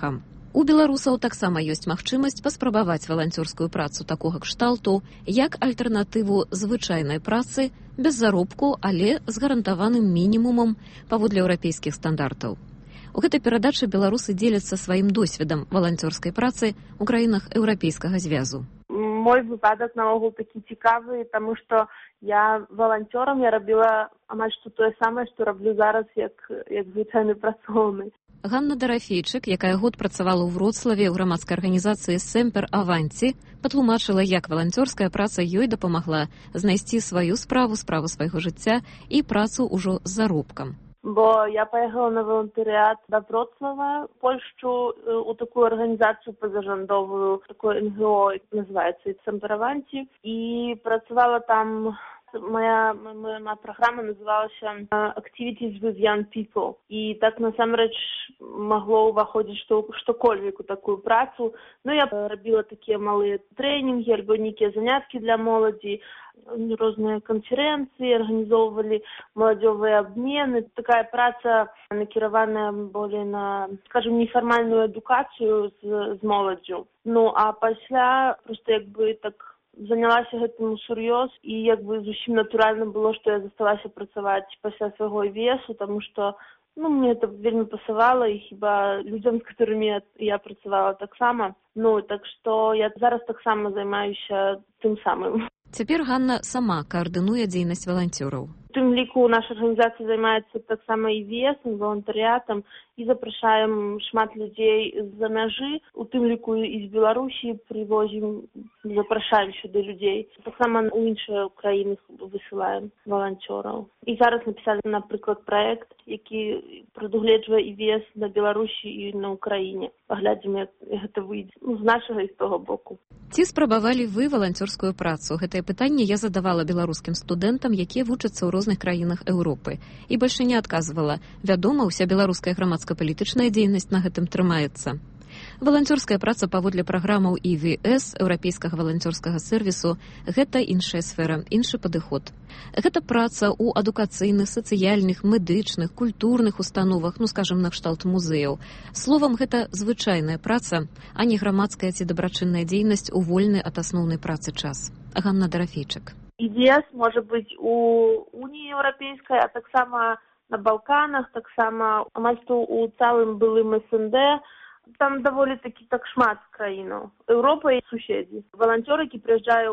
У беларусаў таксама ёсць магчымасць паспрабаваць валанцёрскую працу такога кшталту, як альтэрнатыву звычайнай працы, без заробку, але з гарантаваным мінімумам паводле еўрапейскіх стандартаў. У гэтай перадачы беларусы дзеляцца сваім досведам валанцёрскай працы ў краінах Еўрапейскага звязу. Мой выпадак наогул такі цікавы, таму што я валанцёрам я рабіла амаль што тое самае, што раблю зараз як, як звычайны працоўны. Ганна Дарафейчык, якая год працавала ў Вроцлаве ў грамадскай арганізацыі «Семпер Аванці», патлумачыла, як валанцёрская праца ёй дапамагла знайсці сваю справу, справу свайго жыцця і працу ўжо з заробкам. Бо я паехала на валантарыят да Вроцлава, Польшчу, у такую арганізацыю пазажандовую, такое эн гэ о, называецца «Семпер Аванці», і працавала там. Моя, моя, моя програма называлася Activities with Young People. І так насамрэч магло ўваходзіць што, што-кольвек у такую працу. Ну, я рабіла такія малыя трэнінгі, альбо нейкія заняткі для моладзі, розныя канферэнцыі, арганізоўвалі маладзёвыя абмены. Такая праца накіраваная болей на, скажем, нефармальную адукацыю з, з моладдзю. Ну, а пасля проста як бы так занялася гэтым сур'ёз, і як бы зусім натуральна было, што я засталася працаваць пасля свайго і ви эсу, таму што ну, мне это вельмі пасавала, і хіба людзям, з которымі я працавала таксама. Ну, так што я зараз таксама займаюся тым самым. Цяпер Ганна сама каардынуе дзейнасць валанцёраў. У тым ліку наша арганізацыя займаецца таксама і ви эсам, валантарыятам, і запрашаем шмат людзей з-за мяжы, у тым ліку і з Беларусі прывозім, запрашаем сюды людзей. Таксама у іншыя краіны высылаем валанцёраў. І зараз напісалі, напрыклад, праект, які прадугледжвае і ви эс на Беларусі і на Украіне. Паглядзім, як гэта выйдзе ну, з нашага і з того боку. Ці спрабавалі вы валанцёрскую працу? Гэтае пытанне я задавала беларускім студэнтам, якія вучацца ў розных краінах Еўропы. І больш не адказвала. Вядома, уся беларуская грамадска-палітычная дзейнасць на гэтым трымаецца. Валанцёрская праца паводле праграмаў і ви эс, еўрапейскага валанцёрскага сервісу, гэта іншая сфера, іншы падыход. Гэта праца ў адукацыйных, сацыяльных, медычных, культурных установах, ну, скажем, накшталт музеяў. Словам, гэта звычайная праца, а не грамадская ці дабрачынная дзейнасць у вольны ад асноўнай працы час. Ганна Дарафейчык. і ви эс можа быць у Уніі Еўрапейскай, а таксама на Балканах, таксама амаль што ў цалым былым эс эн дэ. Там даволі такі так шмат краінаў. Еўропа і суседзі. Валанцёр, які прыязджае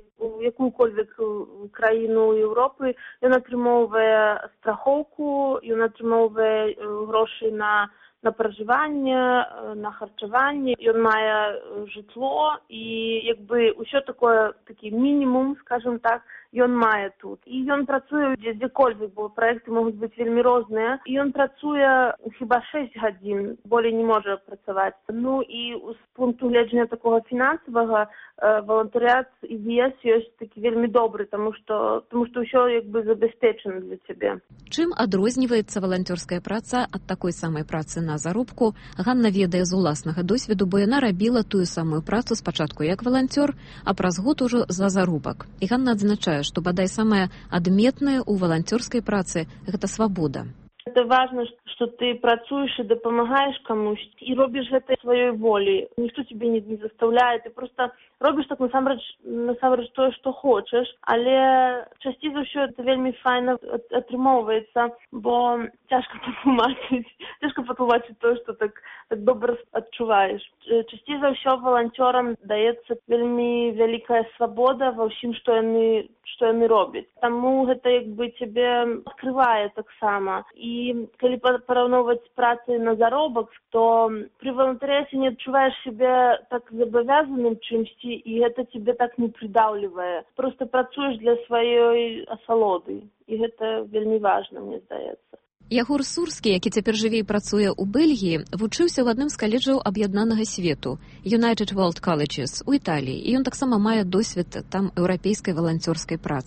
ў якую-кольвек краіну Еўропы, ён атрымоўвае страхоўку, ён атрымоўвае грошы на на пражыванне, на харчаванне, ён мае жытло і як бы ўсё такое, такі мінімум, скажем так, ён мае тут. І ён працуе дзе-кольвек, бо праекты могуць быць вельмі розныя. І ён працуе хіба шэсць гадзін, болей не можа працаваць. Ну і з пункту гледжання такога фінансавага валантарыят і ви эс ёсць такі вельмі добры, таму што таму што ўсё як бы забяспечана для цябе. Чым адрозніваецца валанцёрская праца ад такой самай працы на заробку, Ганна ведае з уласнага досведу, бо яна рабіла тую самую працу спачатку як валанцёр, а праз год ужо за заробак. І Ганна адзначае, што бадай самае адметнае ў валанцёрскай працы гэта свабода. Это важно, что ты працуешь и дапамагаешь камусь, и робишь гэта сваёй волей. Ніхто тебе не, не заставляе, ты просто робіш так насамрэч, насамрэч тое, што хочаш, але часцей за ўсё это вельмі файна атрымоўваецца, бо цяжка патлумачыць, цяжка патлумачыць тое, што так, так добра адчуваеш. Часцей за ўсё валанцёрам даецца вельмі вялікая свабода ва ўсім, што яны што яны робяць. Таму гэта як бы цябе адкрывае таксама. І калі параўноўваць з працай на заробак, то пры валантарыяце не адчуваеш сябе так забавязаным чымсьці, і гэта цябе так не прыдаўлівае. Проста працуеш для сваёй асалоды. І гэта вельмі важна, мне здаецца. Ягор Сурскі, які цяпер жыве і працуе ў Бельгіі, вучыўся ў адным з каледжаў аб'яднанага свету, United World Colleges, у Італіі, і ён таксама мае досвед там еўрапейскай валанцёрскай працы.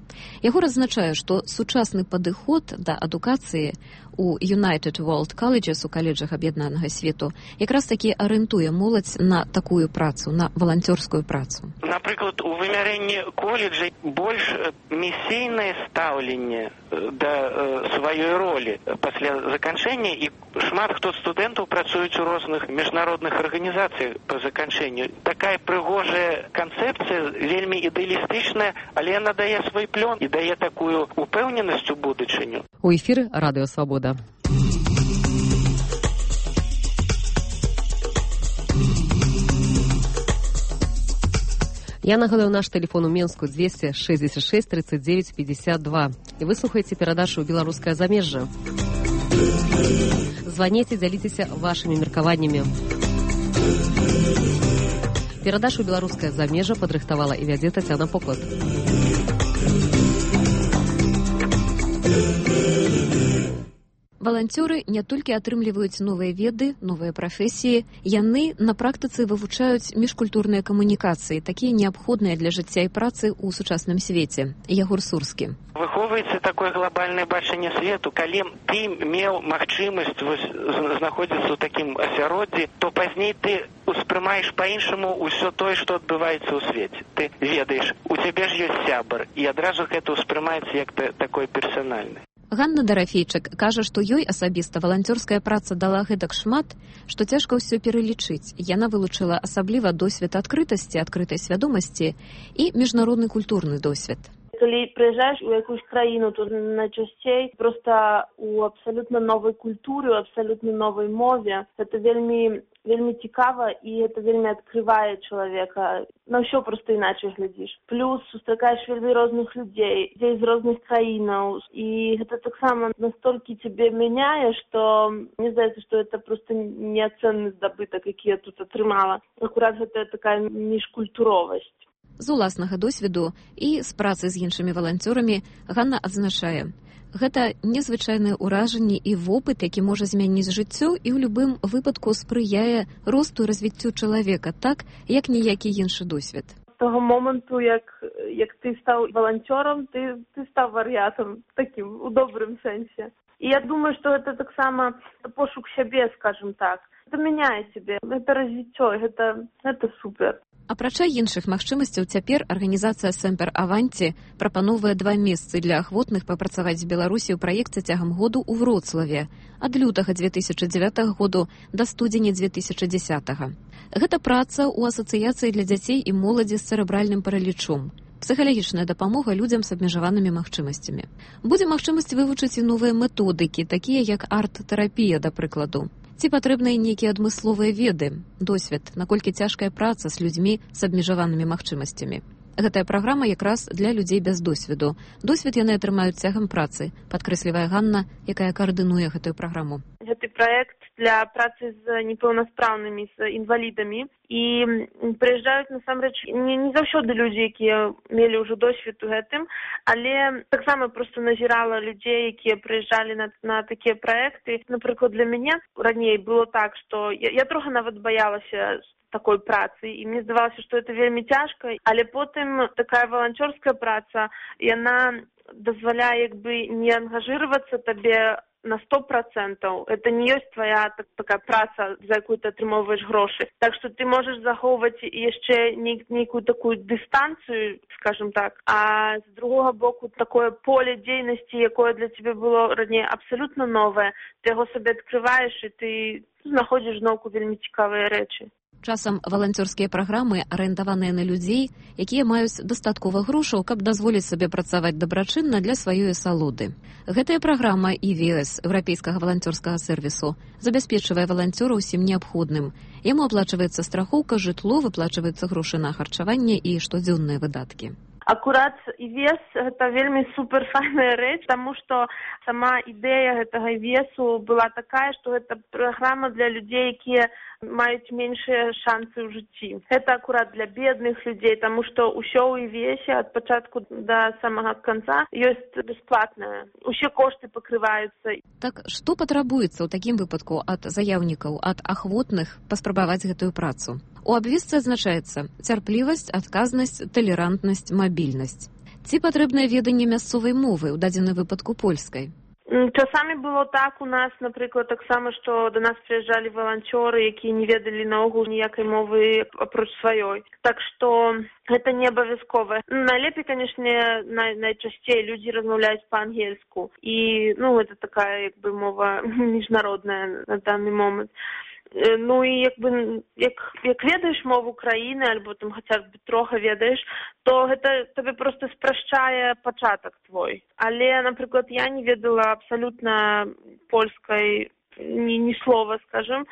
Ягор адзначае, што сучасны падыход да адукацыі у United World Colleges, у каледжах аб'яднанага свету, якраз такі арыентуе моладзь на такую працу, на валанцёрскую працу. Напрыклад, у вымярэнні коледжай больш місійнае стаўленне да сваёй ролі пасля заканчэння, і шмат хто студэнтаў працуюць у розных міжнародных арганізацыях па заканчэнню. Такая прыгожая канцэпцыя, вельмі ідэалістычная, але яна дае свой плён і дае такую упэўненасць у будучыню. У эфіры Радыё Свабода. Я нагадаю наш телефон у Менску двести шестьдесят шесть тридцать девять пятьдесят два. И вы слухаете перадачу «Белорусское замежжа». Звоните, делитесь вашими меркаваннями. Перадачу «Белорусское замежжа» падрыхтавала і вядзе Тацяна Поклад. Валанцёры не толькі атрымліваюць новыя веды, новыя прафесіі, яны на практыцы вывучаюць міжкультурныя камунікацыі, такія неабходныя для жыцця і працы ў сучасным свеце. Ягор Сурскі. Выхоўваецца такое глобальнае бачанне свету, калі ты меў магчымасць знаходзіцца ў такім асяроддзі, то пазней ты успрымаеш па-іншаму ўсё тое, што адбываецца ў свеце. Ты ведаеш, у цябе ж ёсць сябар, і адразу гэта ўспрымаецца як такое персанальнае. Ганна Дарафейчык кажа, што ёй асабіста валанцёрская праца дала гэтак шмат, што цяжка ўсё пералічыць. Яна вылучыла асабліва досвед адкрытасці, адкрытай свядомасці і міжнародны культурны досвед. Калі прыязджаеш у якусь краіну, то найчасцей проста у абсалютна новай культуры, у абсалютна новай мове. Гэта вельмі, вельмі цікава, і гэта вельмі адкрывае чалавека. На ўсё проста іначай глядзіш. Плюс сустракаеш вельмі розных людзей, людзей з розных краінаў. І гэта таксама настолькі цябе мяняе, што мне здаецца, што гэта проста неацэнны здабытак, які я тут атрымала. Акурат гэта такая міжкультуровасць. З уласнага досведу і з працы з іншымі валанцёрамі Ганна адзначае, гэта незвычайнае ўражанне і вопыт, які можа змяніць жыццё і ў любым выпадку спрыяе росту і развіццю чалавека, так, як ніякі іншы досвед. З таго моманту, як, як ты стаў валанцёрам, ты, ты стаў вар'ятам, такім, у добрым сэнсе. І я думаю, што гэта таксама пошук сябе, скажем так. Гэта мяняе сябе, гэта развіццё, гэта, гэта супер. Апрача іншых магчымасцяў, цяпер арганізацыя Семпер Аванці прапановвае два месцы для ахвотных папрацаваць з Беларусі ў праекце цягам году ў Вроцлаве ад лютага дзве тысячы дзевятага году да студзеня дзве тысячы дзесятага. Гэта праца ў асацыяцыі для дзяцей і моладзі з цэрэбральным паралічом. Псіхалагічная дапамога людзям з абмежаванымі магчымасцямі. Будзе магчымасць вывучыць і новыя методыкі, такія як арт-тэрапія, да прыкладу. Ці патрэбныя нейкія адмысловыя веды, досвед, наколькі цяжкая праца з людзьмі з абмежаванымі магчымасцямі. Гэтая праграма якраз для людзей без досведу. Досвед яны атрымаюць цягам працы, падкрэслівае Ганна, якая каардынуе гэтую праграму. Гэты праект для працы з непаўнаспраўнымі, з інвалідамі. І прыязджаюць, насамрэч, не, не заўсёды людзі, якія мелі ўжо досвед у гэтым, але таксама проста назірала людзей, якія прыязджалі на, на такія праекты. Напрыклад, для мяне раней было так, што я, я трохи нават баялася такой працы, і мне здавалася, што это вельмі цяжка, але потым такая валанцёрская праца, яна дазваляе як бы не ангажироваться табе на сто процентов. Это не ёсць твоя так, такая праца, за якую ты атрымоўваеш грошы. Так што ты можаш захоўваць яшчэ ней, нейкую такую дыстанцыю, скажем так, а з другога боку такое поле дзейнасці, якое для цябе было раней абсалютна новае, ты яго сабе адкрываеш і ты знаходзіш зноўку вельмі цікавыя рэчы. Часам валанцёрскія праграмы арыентаваныя на людзей, якія маюць дастаткова грошаў, каб дазволіць сабе працаваць дабрачынна для сваёй асалоды. Гэтая праграма і вэ эс, еўрапейскага валанцёрскага сэрвісу, забяспечвае валанцёра ўсім неабходным. Яму аплачваецца страхоўка, жытло, выплачваюцца грошы на харчаванне і штодзённыя выдаткі. Акурат і вэ эс – гэта вельмі суперфайная рэч, таму што сама ідэя гэтага вэ эсу была такая, што гэта праграма для людзей, якія маюць меншыя шансы ў жыцці. Гэта акурат для бедных людзей, таму што ўсё ў вэ эсе ад пачатку да самага канца ёсць бясплатнае. Усе кошты пакрываюцца. Так што патрабуецца ў такім выпадку ад заяўнікаў, ад ахвотных паспрабаваць гэтую працу? У абвестцы адзначаецца цярплівасць, адказнасць, талерантнасць, мабільнасць. Ці патрэбнае веданне мясцовай мовы, у дадзеным выпадку польскай? Часамі было так у нас, напрыклад, таксама, што да нас прыязджалі валанцёры, якія не ведалі наогул ніякай мовы апроч сваёй. Так што гэта не абавязкова. Найлепей, канешне, най найчасцей людзі размаўляюць па-ангельску. І, ну, гэта такая, як бы, мова міжнародная на данный момент. Ну і як бы як, як ведаеш мову краіны альбо там хаця б трохи ведаеш, то гэта табе проста спрашчае пачатак твой. Але, напрыклад, я не ведала абсалютна польскай ні, ні слова, скажем,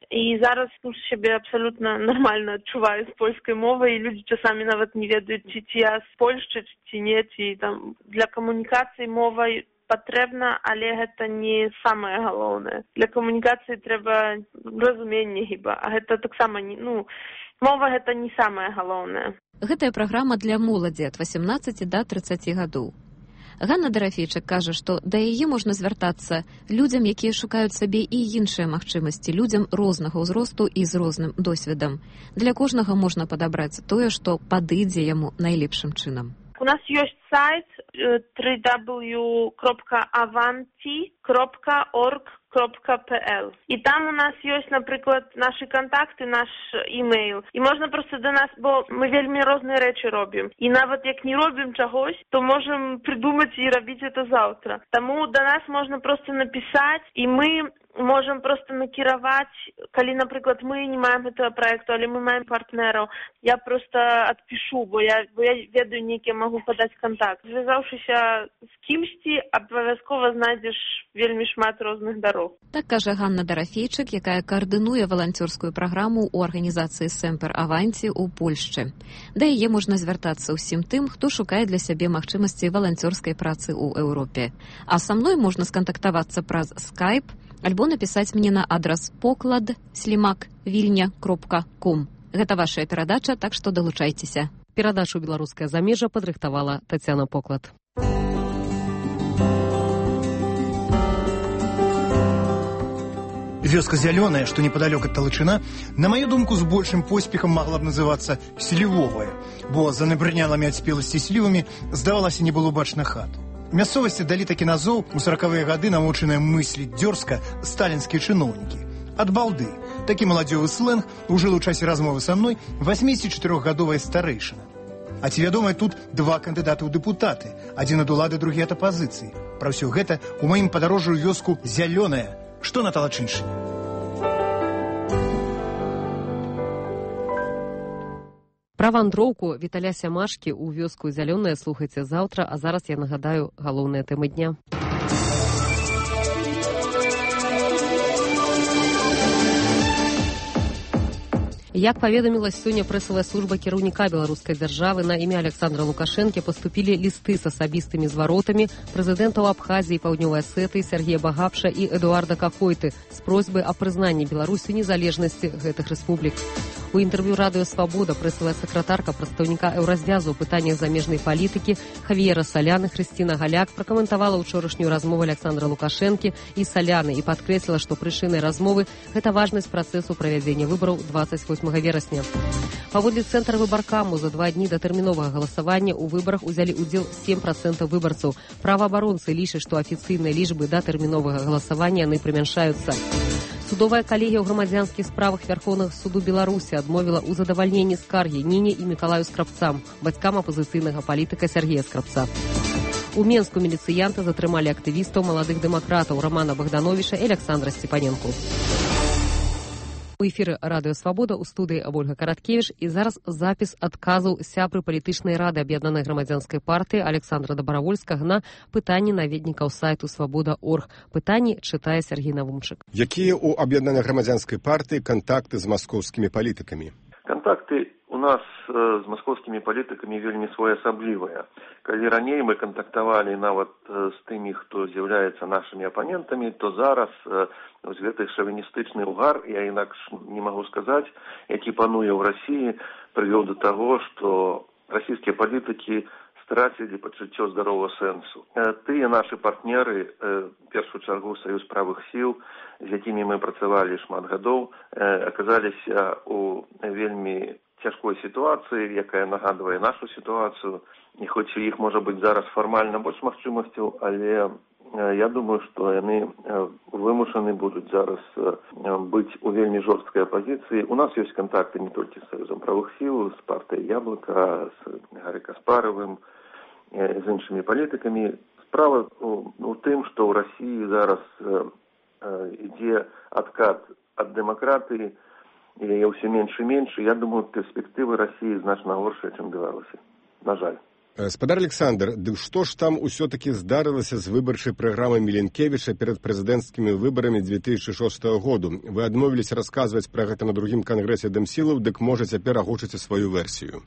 і зараз ну, сябе абсалютна нармальна адчуваю з польскай мовай, і людзі часамі нават не ведаюць, ці, ці я з Польшчы, ці не, ці там для камунікацыі мовай патрэбна, але гэта не самае галоўнае. Для камунікацыі трэба разуменне хіба, а гэта таксама не, ну, мова гэта не самае галоўнае. Гэтая праграма для моладзі ад васямнаццаці да трыццаці гадоў. Ганна Дарафейчык кажа, што да яе можна звяртацца людзям, якія шукаюць сабе і іншыя магчымасці, людзям рознага ўзросту і з розным досведам. Для кожнага можна падабраць тое, што падыдзе яму найлепшым чынам. У нас ёсць сайт дабл ю дабл ю дабл ю кропка аванти кропка орг кропка пэ эл. І там у нас ёсць, напрыклад, нашы кантакты, наш імейл. І можна проста да нас, бо мы вельмі розныя рэчы робім. І нават як не робім чагось, то можам придумаць і рабіць это заўтра. Таму да нас можна проста напісаць, і мы можам проста накіраваць, калі, напрыклад, мы не маем гэтага праекту, але мы маем партнераў, я проста адпішу, бо я, бо я ведаю нейкі, магу падаць кантакт. Звязаўшыся з кімсьці, абавязкова знайдзеш вельмі шмат розных дарог. Так кажа Ганна Дарафейчык, якая каардынуе валанцёрскую праграму ў арганізацыі Семпер Аванти ў Польшчы. Да яе можна звяртацца ўсім тым, хто шукае для сябе магчымасці валанцёрскай працы ў Еўропе. А са мной можна скантактавацца праз Skype, альбо напісаць мне на адрас поклад слімак вільня кропка ком. Гэта вашая перадача, так што далучайцеся. Перадачу «Беларускае замежжа» падрыхтавала Тацяна Поклад. Вёска Зялёная, што непадалёк ад Талычына, на маю думку, з большым поспехам магла б называцца Слівовая, бо за набрынялымі ад спеласці слівамі, здавалася, не было бачна хат. Мясцовасці далі такі назоў у саракавыя гады навучаныя мысліць дзёрзка сталінскія чыноўнікі. Ад балды. Такі маладзёвы слэнг ужыл у часе размовы са мной васьмідзесятчатырохгадовая старэйшына. А ці вядомыя тут два кандыдаты ў дэпутаты, адзін ад улады, другі ад апазіцыі. Пра ўсё гэта ў маім падарожжы ў вёску Зялёная, што на Талачыншчыне. Пра вандроўку Віталя Сямашкі ў вёску Зялёная слухайце заўтра, а зараз я нагадаю галоўныя тэмы дня. Як паведаміла сёння прэсавая служба кіраўніка беларускай дзяржавы, на імя Александра Лукашэнкі паступілі лісты з асабістымі зваротамі прэзідэнтаў Абхазіі, Паўднёвай Асетыі Сергея Багапша і Эдуарда Какойты з просьбай о прызнанні Беларусі незалежнасці гэтых рэспублік. У інтэрв'ю радыё «Свабода» прэсавая сакратарка прадстаўніка Еўразвязу ў пытаннях замежнай палітыкі Хавіера Саляны Хрысціна Галяк пракаментавала ўчорашнюю размову Александра Лукашэнкі і Саляны і падкрэсліла, што прычынай размовы гэта важнасць працэсу правядзення выбараў двадцать восьмага верасня. Паводле цэнтра выбаркаму за два дні да тэрміновага галасавання ў выбарах узялі ўдзел сем працэнтаў выбарцаў. Праваабаронцы лічаць, што афіцыйныя лічбы да тэрміновага галасавання яны прымяншаюцца. Судовая калегія ў грамадзянскіх справах Вярхоўнага суду Беларусі адмовіла ў задавальненні скаргі Ніне і Мікалаю Скрабцам, бацькам апазіцыйнага палітыка Сергея Скрабца. У Менску міліцыянты затрымалі актывістаў маладых дэмакратаў Романа Богдановича і Александра Степаненко. У эфіры радыё «Свабода» ў студыі Ольга Караткевіч і зараз запіс адказаў сябры палітычнай рады аб'яднанай грамадзянскай партыі Александра Дабравольскага на пытанні наведнікаў сайту свабода точка орг. Пытанні чытае Сергей Навумчык. Якія ў аб'яднанай грамадзянскай партыі кантакты з маскоўскімі палітыкамі? Кантакты у нас з маскоўскімі палітыкамі вельмі своеасаблівыя. Калі раней мы кантактавалі нават з тымі, хто з'яўляецца нашымі апанентамі, то зараз вось гэты шавіністычны угар, я інакш не магу сказаць, які пануе ў Расіі, прывёў да таго, што расійскія палітыкі страцілі пачуццё здаровага сэнсу. Тыя нашы партнеры, в першую чаргу Саюз правых сіл, з якімі мы працавалі шмат гадоў, аказаліся ў вельмі цяжкой сітуацыі, якая нагадвае нашу сітуацыю. І хоць у іх можа быць зараз фармальна больш магчымасцяў, але я думаю, што яны вымушаны будуць зараз быць у вельмі жорсткай апазіцыі. У нас ёсць кантакты не толькі з Саюзам правых сіл, з партыяй Яблыка, з Гарри Каспаровым, з іншымі палітыкамі. Справа у тым, што ў Расіі зараз ідзе адкат ад дэмакратыі, і яе ўсё менш і менш. Я думаю, перспектывы Расіі значна горшыя, чым Беларусі. На жаль. Спадар Александр, дык што ж там усё-такі здарылася з выбарчай праграмай Міленкевіча перад прэзідэнцкімі выбарамі две тысячы шостага году? Вы адмовіліся расказваць пра гэта на другім кангрэсе Дэмсілаў, дык можа цяпер агучыце сваю версію?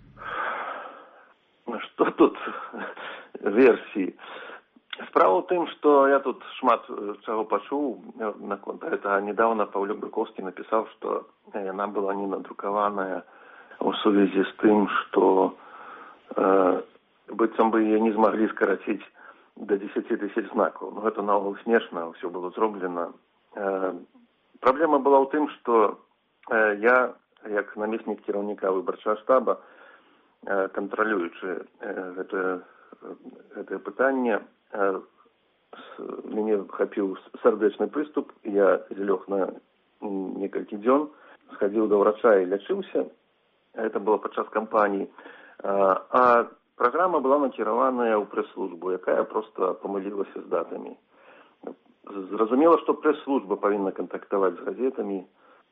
Што тут версіі? Справа ў тым, што я тут шмат чаго пачуў наконт гэтага. Недавно Паўлюк Быковскі напісаў, што яна была не надрукаваная ў сувязі з тым, што э, быццам бы яе не змаглі скараціць да дзесяці тысяч знакаў. Ну, гэта наогул смешна, ўсё было зроблена. Э, праблема была ў тым, што э, я, як намеснік кіраўніка выбарчага штаба, э, кантралюючы э, гэтае, гэтае пытанне, мяне хапіў сардэчны прыступ, я злёг на некалькі дзён, схадзіў да ўрача і лячыўся. Это было падчас кампаніі. А праграма была накіраваная ў прэс-службу, якая проста памылілася з датамі. Зразумела, што прэс-служба павінна кантактаваць з газетамі.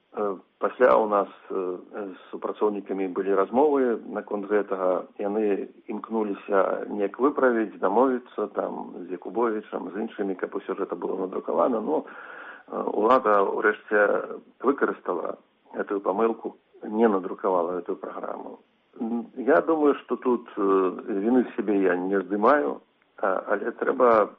Пасля ў нас з супрацоўнікамі былі размовы наконт гэтага. Яны імкнуліся неяк выправіць, дамовіцца там з Якубовічам, з іншымі, каб усё гэта было надрукавана. Но улада ўрэшце выкарыстала гэтую памылку, не надрукавала гэтую праграму. Я думаю, што тут віны з сябе я не здымаю, але трэба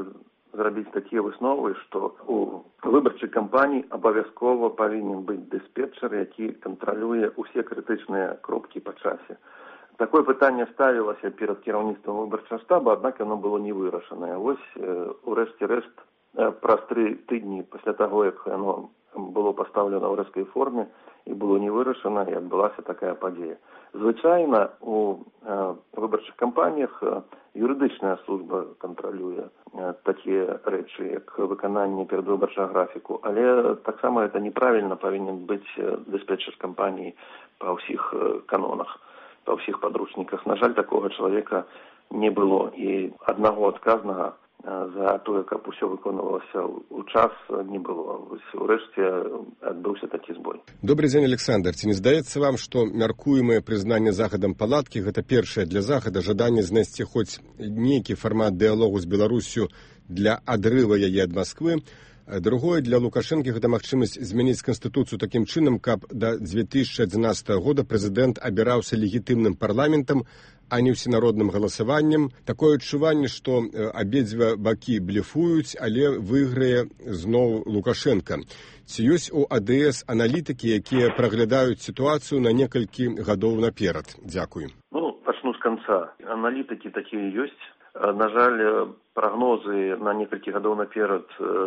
зрабіць такія высновы, што у выбарчай кампаніі абавязкова павінен быць дыспетчер, які кантралюе ўсе крытычныя кропкі па часе. Такое пытанне ставілася перад кіраўніцтвам выбарчага штаба, аднак яно было не вырашанае. Вось, урэшце рэшт, праз тры тыдні пасля таго, як яно было пастаўлена ў рэзкай форме і было не вырашана, і адбылася такая падзея. Звычайна у э, выбарчых кампаніях э, юрыдычная служба кантралюе э, такія рэчы, як выкананне перадвыбарчага графіку, але таксама это неправільна, павінен быць э, дыспетчер кампаніі па ўсіх э, канонах, па ўсіх падручніках. На жаль, такога чалавека не было, і аднаго адказнага за тое, каб усё выконвалася ў час, не было. Урэшце адбыўся такі збой. Добры дзень, Александр. Ці не здаецца вам, што мяркуемае прызнанне Захадам палаткі гэта першае для Захада жаданне знайсці хоць нейкі фармат дыялогу з Беларуссю для адрыва яе ад Масквы? Другое, для Лукашэнкі гэта магчымасць змяніць канстытуцыю такім чынам, каб да две тысячы адзінаццатага года прэзідэнт абіраўся легітымным парламентам, а не ўсенародным галасаваннем. Такое адчуванне, што абедзве бакі блефуюць, але выйграе зноў Лукашенка. Ці ёсць у А Дэ Эс аналітыкі, якія праглядаюць сітуацыю на некалькі гадоў наперад? Дзякую. Ну, пачну з канца. Аналітыкі такія ёсць. На жаль, прагнозы на некалькі гадоў наперад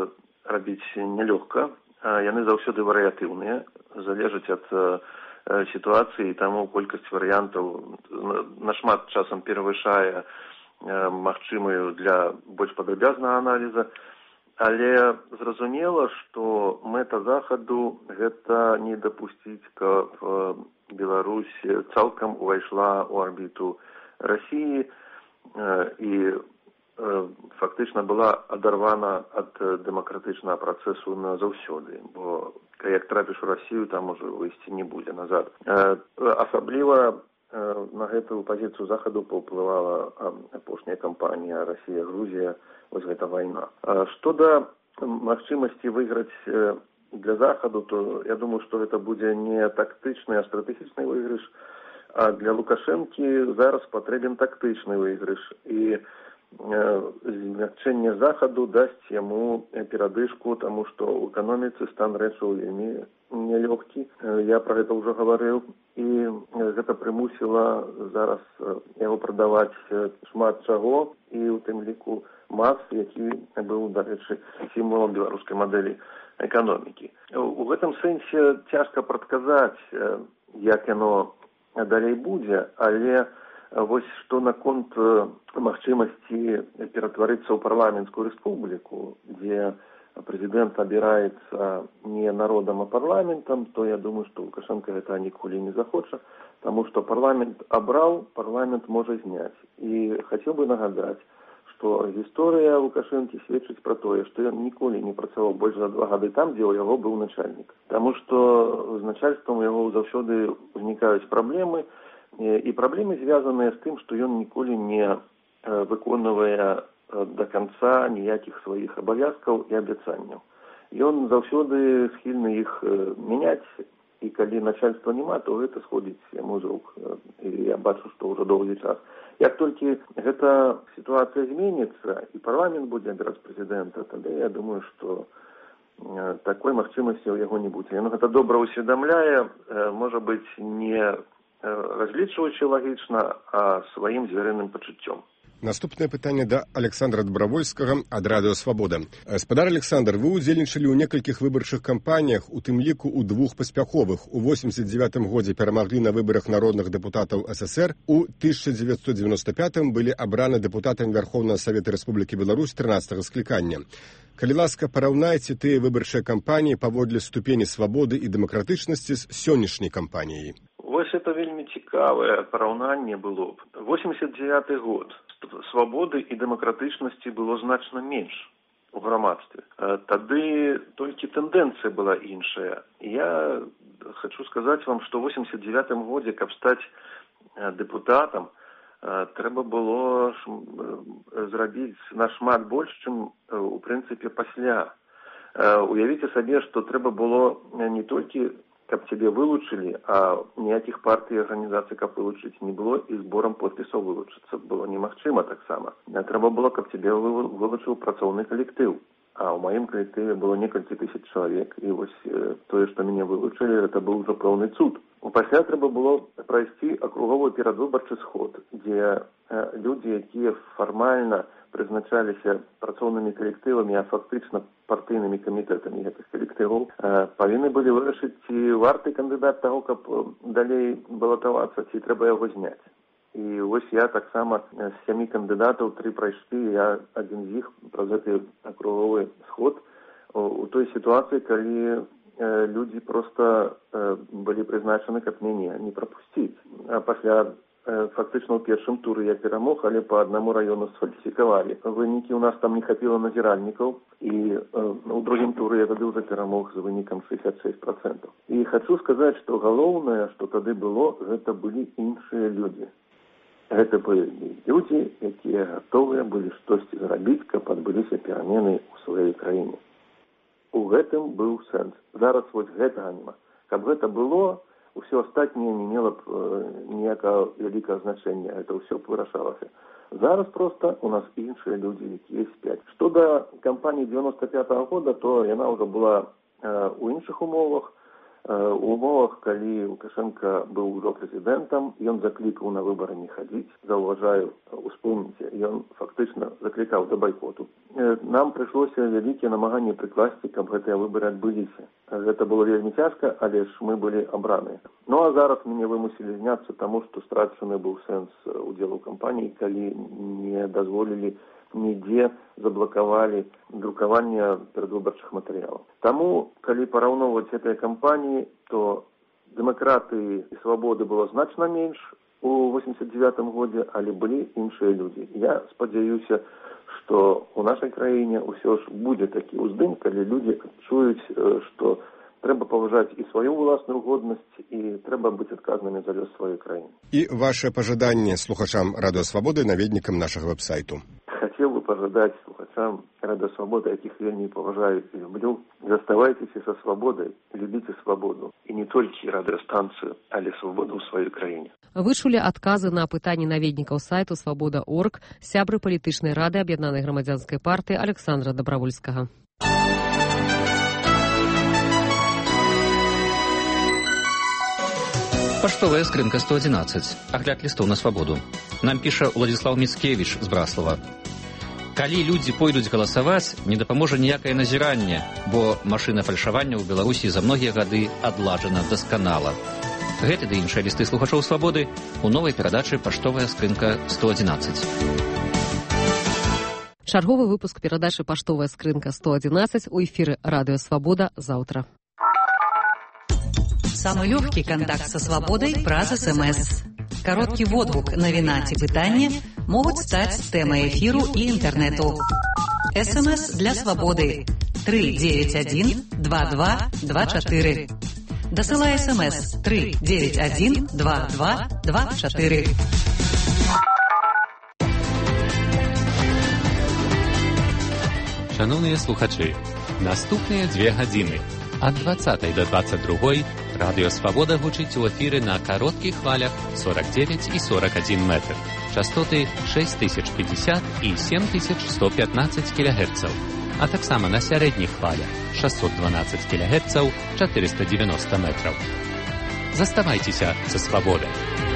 рабіць нялёгка. Яны заўсёды варыятыўныя, залежаць ад сітуацыі, таму колькасць варыянтаў нашмат часам перавышае магчымую для больш падрабязнага аналіза, але зразумела, што мэта Захаду гэта не дапусціць, каб Беларусь цалкам увайшла ў арбіту Расіі і фактычна была адарвана ад дэмакратычнага працэсу назаўсёды, бо як трапіш у Расію, там ужо выйсці не будзе назад. Асабліва на гэтую пазіцыю Захаду паўплывала апошняя кампанія Расія-Грузія, вось гэта вайна. Што да магчымасці выйграць для Захаду, то я думаю, што гэта будзе не тактычны, а стратэгічны выйгрыш, а для Лукашэнкі зараз патрэбен тактычны выйгрыш. І змягчэнне Захаду дасць яму перадышку, таму што ў эканоміцы стан рэчаў вельмі нелёгкі. Я пра гэта ўжо гаварыў, і гэта прымусіла зараз яго прадаваць шмат чаго, і ў тым ліку МАЗ, які быў, дарэчы, сімвалам беларускай мадэлі эканомікі. У гэтым сэнсе цяжка прадказаць, як яно далей будзе, але вось што наконт магчымасці ператварыцца ў парламенцкую рэспубліку, дзе прэзідэнт абіраецца не народам, а парламентам, то я думаю, што Лукашенко гэта ніколі не захоча, таму што парламент абраў, парламент можа зняць. І хацеў бы нагадаць, што гісторыя Лукашэнкі сведчыць пра тое, што ён ніколі не працаваў больш за два гады там, дзе ў яго быў начальнік. Таму што з начальствам у яго заўсёды ўзнікаюць праблемы, і праблемы звязаныя з тым, што ён ніколі не выконвае да канца ніякіх сваіх абавязкаў і абяцанняў. Ён заўсёды схільны іх мяняць, і калі начальства няма, то гэта сходзіць яму з рук. І я бачу, што ўжо доўгі час. Як толькі гэта сітуацыя зменіцца, і парламент будзе абіраць прэзідэнта, тады я думаю, што такой магчымасці ў яго не будзе. Ён гэта добра усведамляе, можа быць, не разлічваючы лагічна, а сваім звярыным пачуццём. Наступнае пытанне да Александра Добравольскага ад Радыё Свабода. Спадар Александр, вы ўдзельнічалі ў некалькіх выбарчых кампаніях, у тым ліку ў двух паспяховых. У восемьдесят девятым годзе перамаглі на выбарах народных дэпутатаў ССР, у тысяча девятьсот девяносто пятым былі абраны дэпутатамі Верховнага Савета Рэспублікі Беларусь трынаццатага склікання. Калі ласка, параўнайце тыя выбарчыя кампаніі паводле ступені свабоды і дэмакратычнасці з сённяшняй кампаніяй. Вось это вельмі цікавае параўнанне было б. восемьдесят девятый год. Свабоды і дэмакратычнасці было значна менш у грамадстве. Тады толькі тэндэнцыя была іншая. Я хочу сказаць вам, што ў восемьдесят девятым годзе, каб стаць дэпутатам, трэба было зрабіць нашмат больш, чым у прынцыпе пасля. Уявіце сабе, што трэба было не толькі каб цябе вылучылі, а ніякіх партый і арганізацый, каб вылучыць не было, і зборам подпісаў вылучыцца было немагчыма таксама. Трэба было, каб цябе вылучыў працоўны калектыў. А ў маім калектыве было некалькі тысяч чалавек, і вось тое, што мяне вылучылі, гэта быў ужо пэўны цуд. Пасля трэба было прайсці акруговы перадвыбарчы сход, дзе людзі, якія фармальна прызначаліся працоўнымі калектывамі, а фактычна партыйнымі камітэтамі гэтых калектываў, павінны былі вырашыць, ці варты кандыдат таго, каб далей балатавацца, ці трэба яго зняць. І вось я таксама з сямі кандыдатаў тры прайшлі, я адзін з іх праз гэты акруговы сход у той сітуацыі, калі людзі проста былі прызначаны, каб мяне не прапусціць. А пасля фактычна ў першым туры я перамог, але па аднаму раёну сфальсіфікавалі. Вынікі ў нас там не хапіла назіральнікаў, і ў другім туры я тады ўжо перамог з вынікам шестьдесят шесть процентов. І хачу сказаць, што галоўнае, што тады было, гэта былі іншыя людзі. Гэта былі людзі, якія гатовыя былі штосьці зрабіць, каб адбыліся перамены ў сваёй краіне. У гэтым быў сэнс. Зараз вось гэтага няма. Каб гэта было, усё астатняе не мела б ніякага вялікага значэння. Гэта ўсё б вырашалася. Зараз проста у нас іншыя людзі, якія спяць. Што да кампаніі девяносто пятого года, то яна ўжо была ў іншых умовах. У умовах, калі Лукашенко быў ужо прэзідэнтам, ён заклікаў на выбары не хадзіць. Заўважаю, успомніце, ён фактычна заклікаў да байкоту. Нам прыйшлося вялікія намаганні прыкласці, каб гэтыя выбары адбыліся. Гэта было вельмі цяжка, але ж мы былі абраныя. Ну а зараз мяне вымусілі зняцца, таму што страчаны быў сэнс удзелу кампаніі, калі не дазволілі нідзе заблакавалі друкаванне перадвыбарчых матэрыялаў. Таму, калі параўноўваць гэтыя кампаніі, то дэмакратыі і свабоды было значна менш у восемьдесят девятым годзе, але былі іншыя людзі. Я спадзяюся, што ў нашай краіне ўсё ж будзе такі ўздым, калі людзі адчуюць, што трэба паважаць і сваю ўласную годнасць, і трэба быць адказнымі за лёс сваёй краіны. І ваше пажаданне слухачам Радыё Свабоды, наведнікам нашага вэб-сайту. Хацеў бы пажадаць слухачам Радыё Свабоды, якіх вельмі паважаю і люблю, заставайцеся са свабодай, любіце свабоду. І не толькі радыёстанцыю, але свабоду ў сваёй краіне. Вы чулі адказы на пытанні наведнікаў сайту свабода точка орг, сябры палітычнай рады Аб'яднанай грамадзянскай партыі Александра Добравольскага. Паштовая скрынка сто одиннадцать. Агляд лістоў на свабоду. Нам піша Владзіслаў Міцкевіч з Браслава. Калі людзі пойдуць галасаваць, не дапаможа ніякае назіранне, бо машына фальшавання ў Беларусі за многія гады адладжана дасканала. Гэты ды іншыя лісты слухачоў свабоды у новай перадачы «Паштовая скрынка сто адзінаццаць». Чарговы выпуск перадачы «Паштовая скрынка сто адзінаццаць» у эфіры радыё «Свабода» заўтра. Самый легкий контакт со свободой праз СМС. Короткий водгук, навіна ці пытанне могуць стаць тэмай эфіру і інтэрнэту. СМС для свободы три девять один два два два четыре. Дасылай СМС три девять один два два два четыре. Шановныя слухачы, наступныя дзве гадзіны ад дваццатай да дваццаць другой радыё «Свабода» гучыць у эфіры на кароткіх хвалях сорок девять і сорок один метр, частоты шесть тысяч пятьдесят і семь тысяч сто пятнадцать кілягерцаў, а таксама на сярэдніх хвалях шестьсот двенадцать кілягерцаў, четыреста девяносто метраў. Заставайцеся са «Свабодай».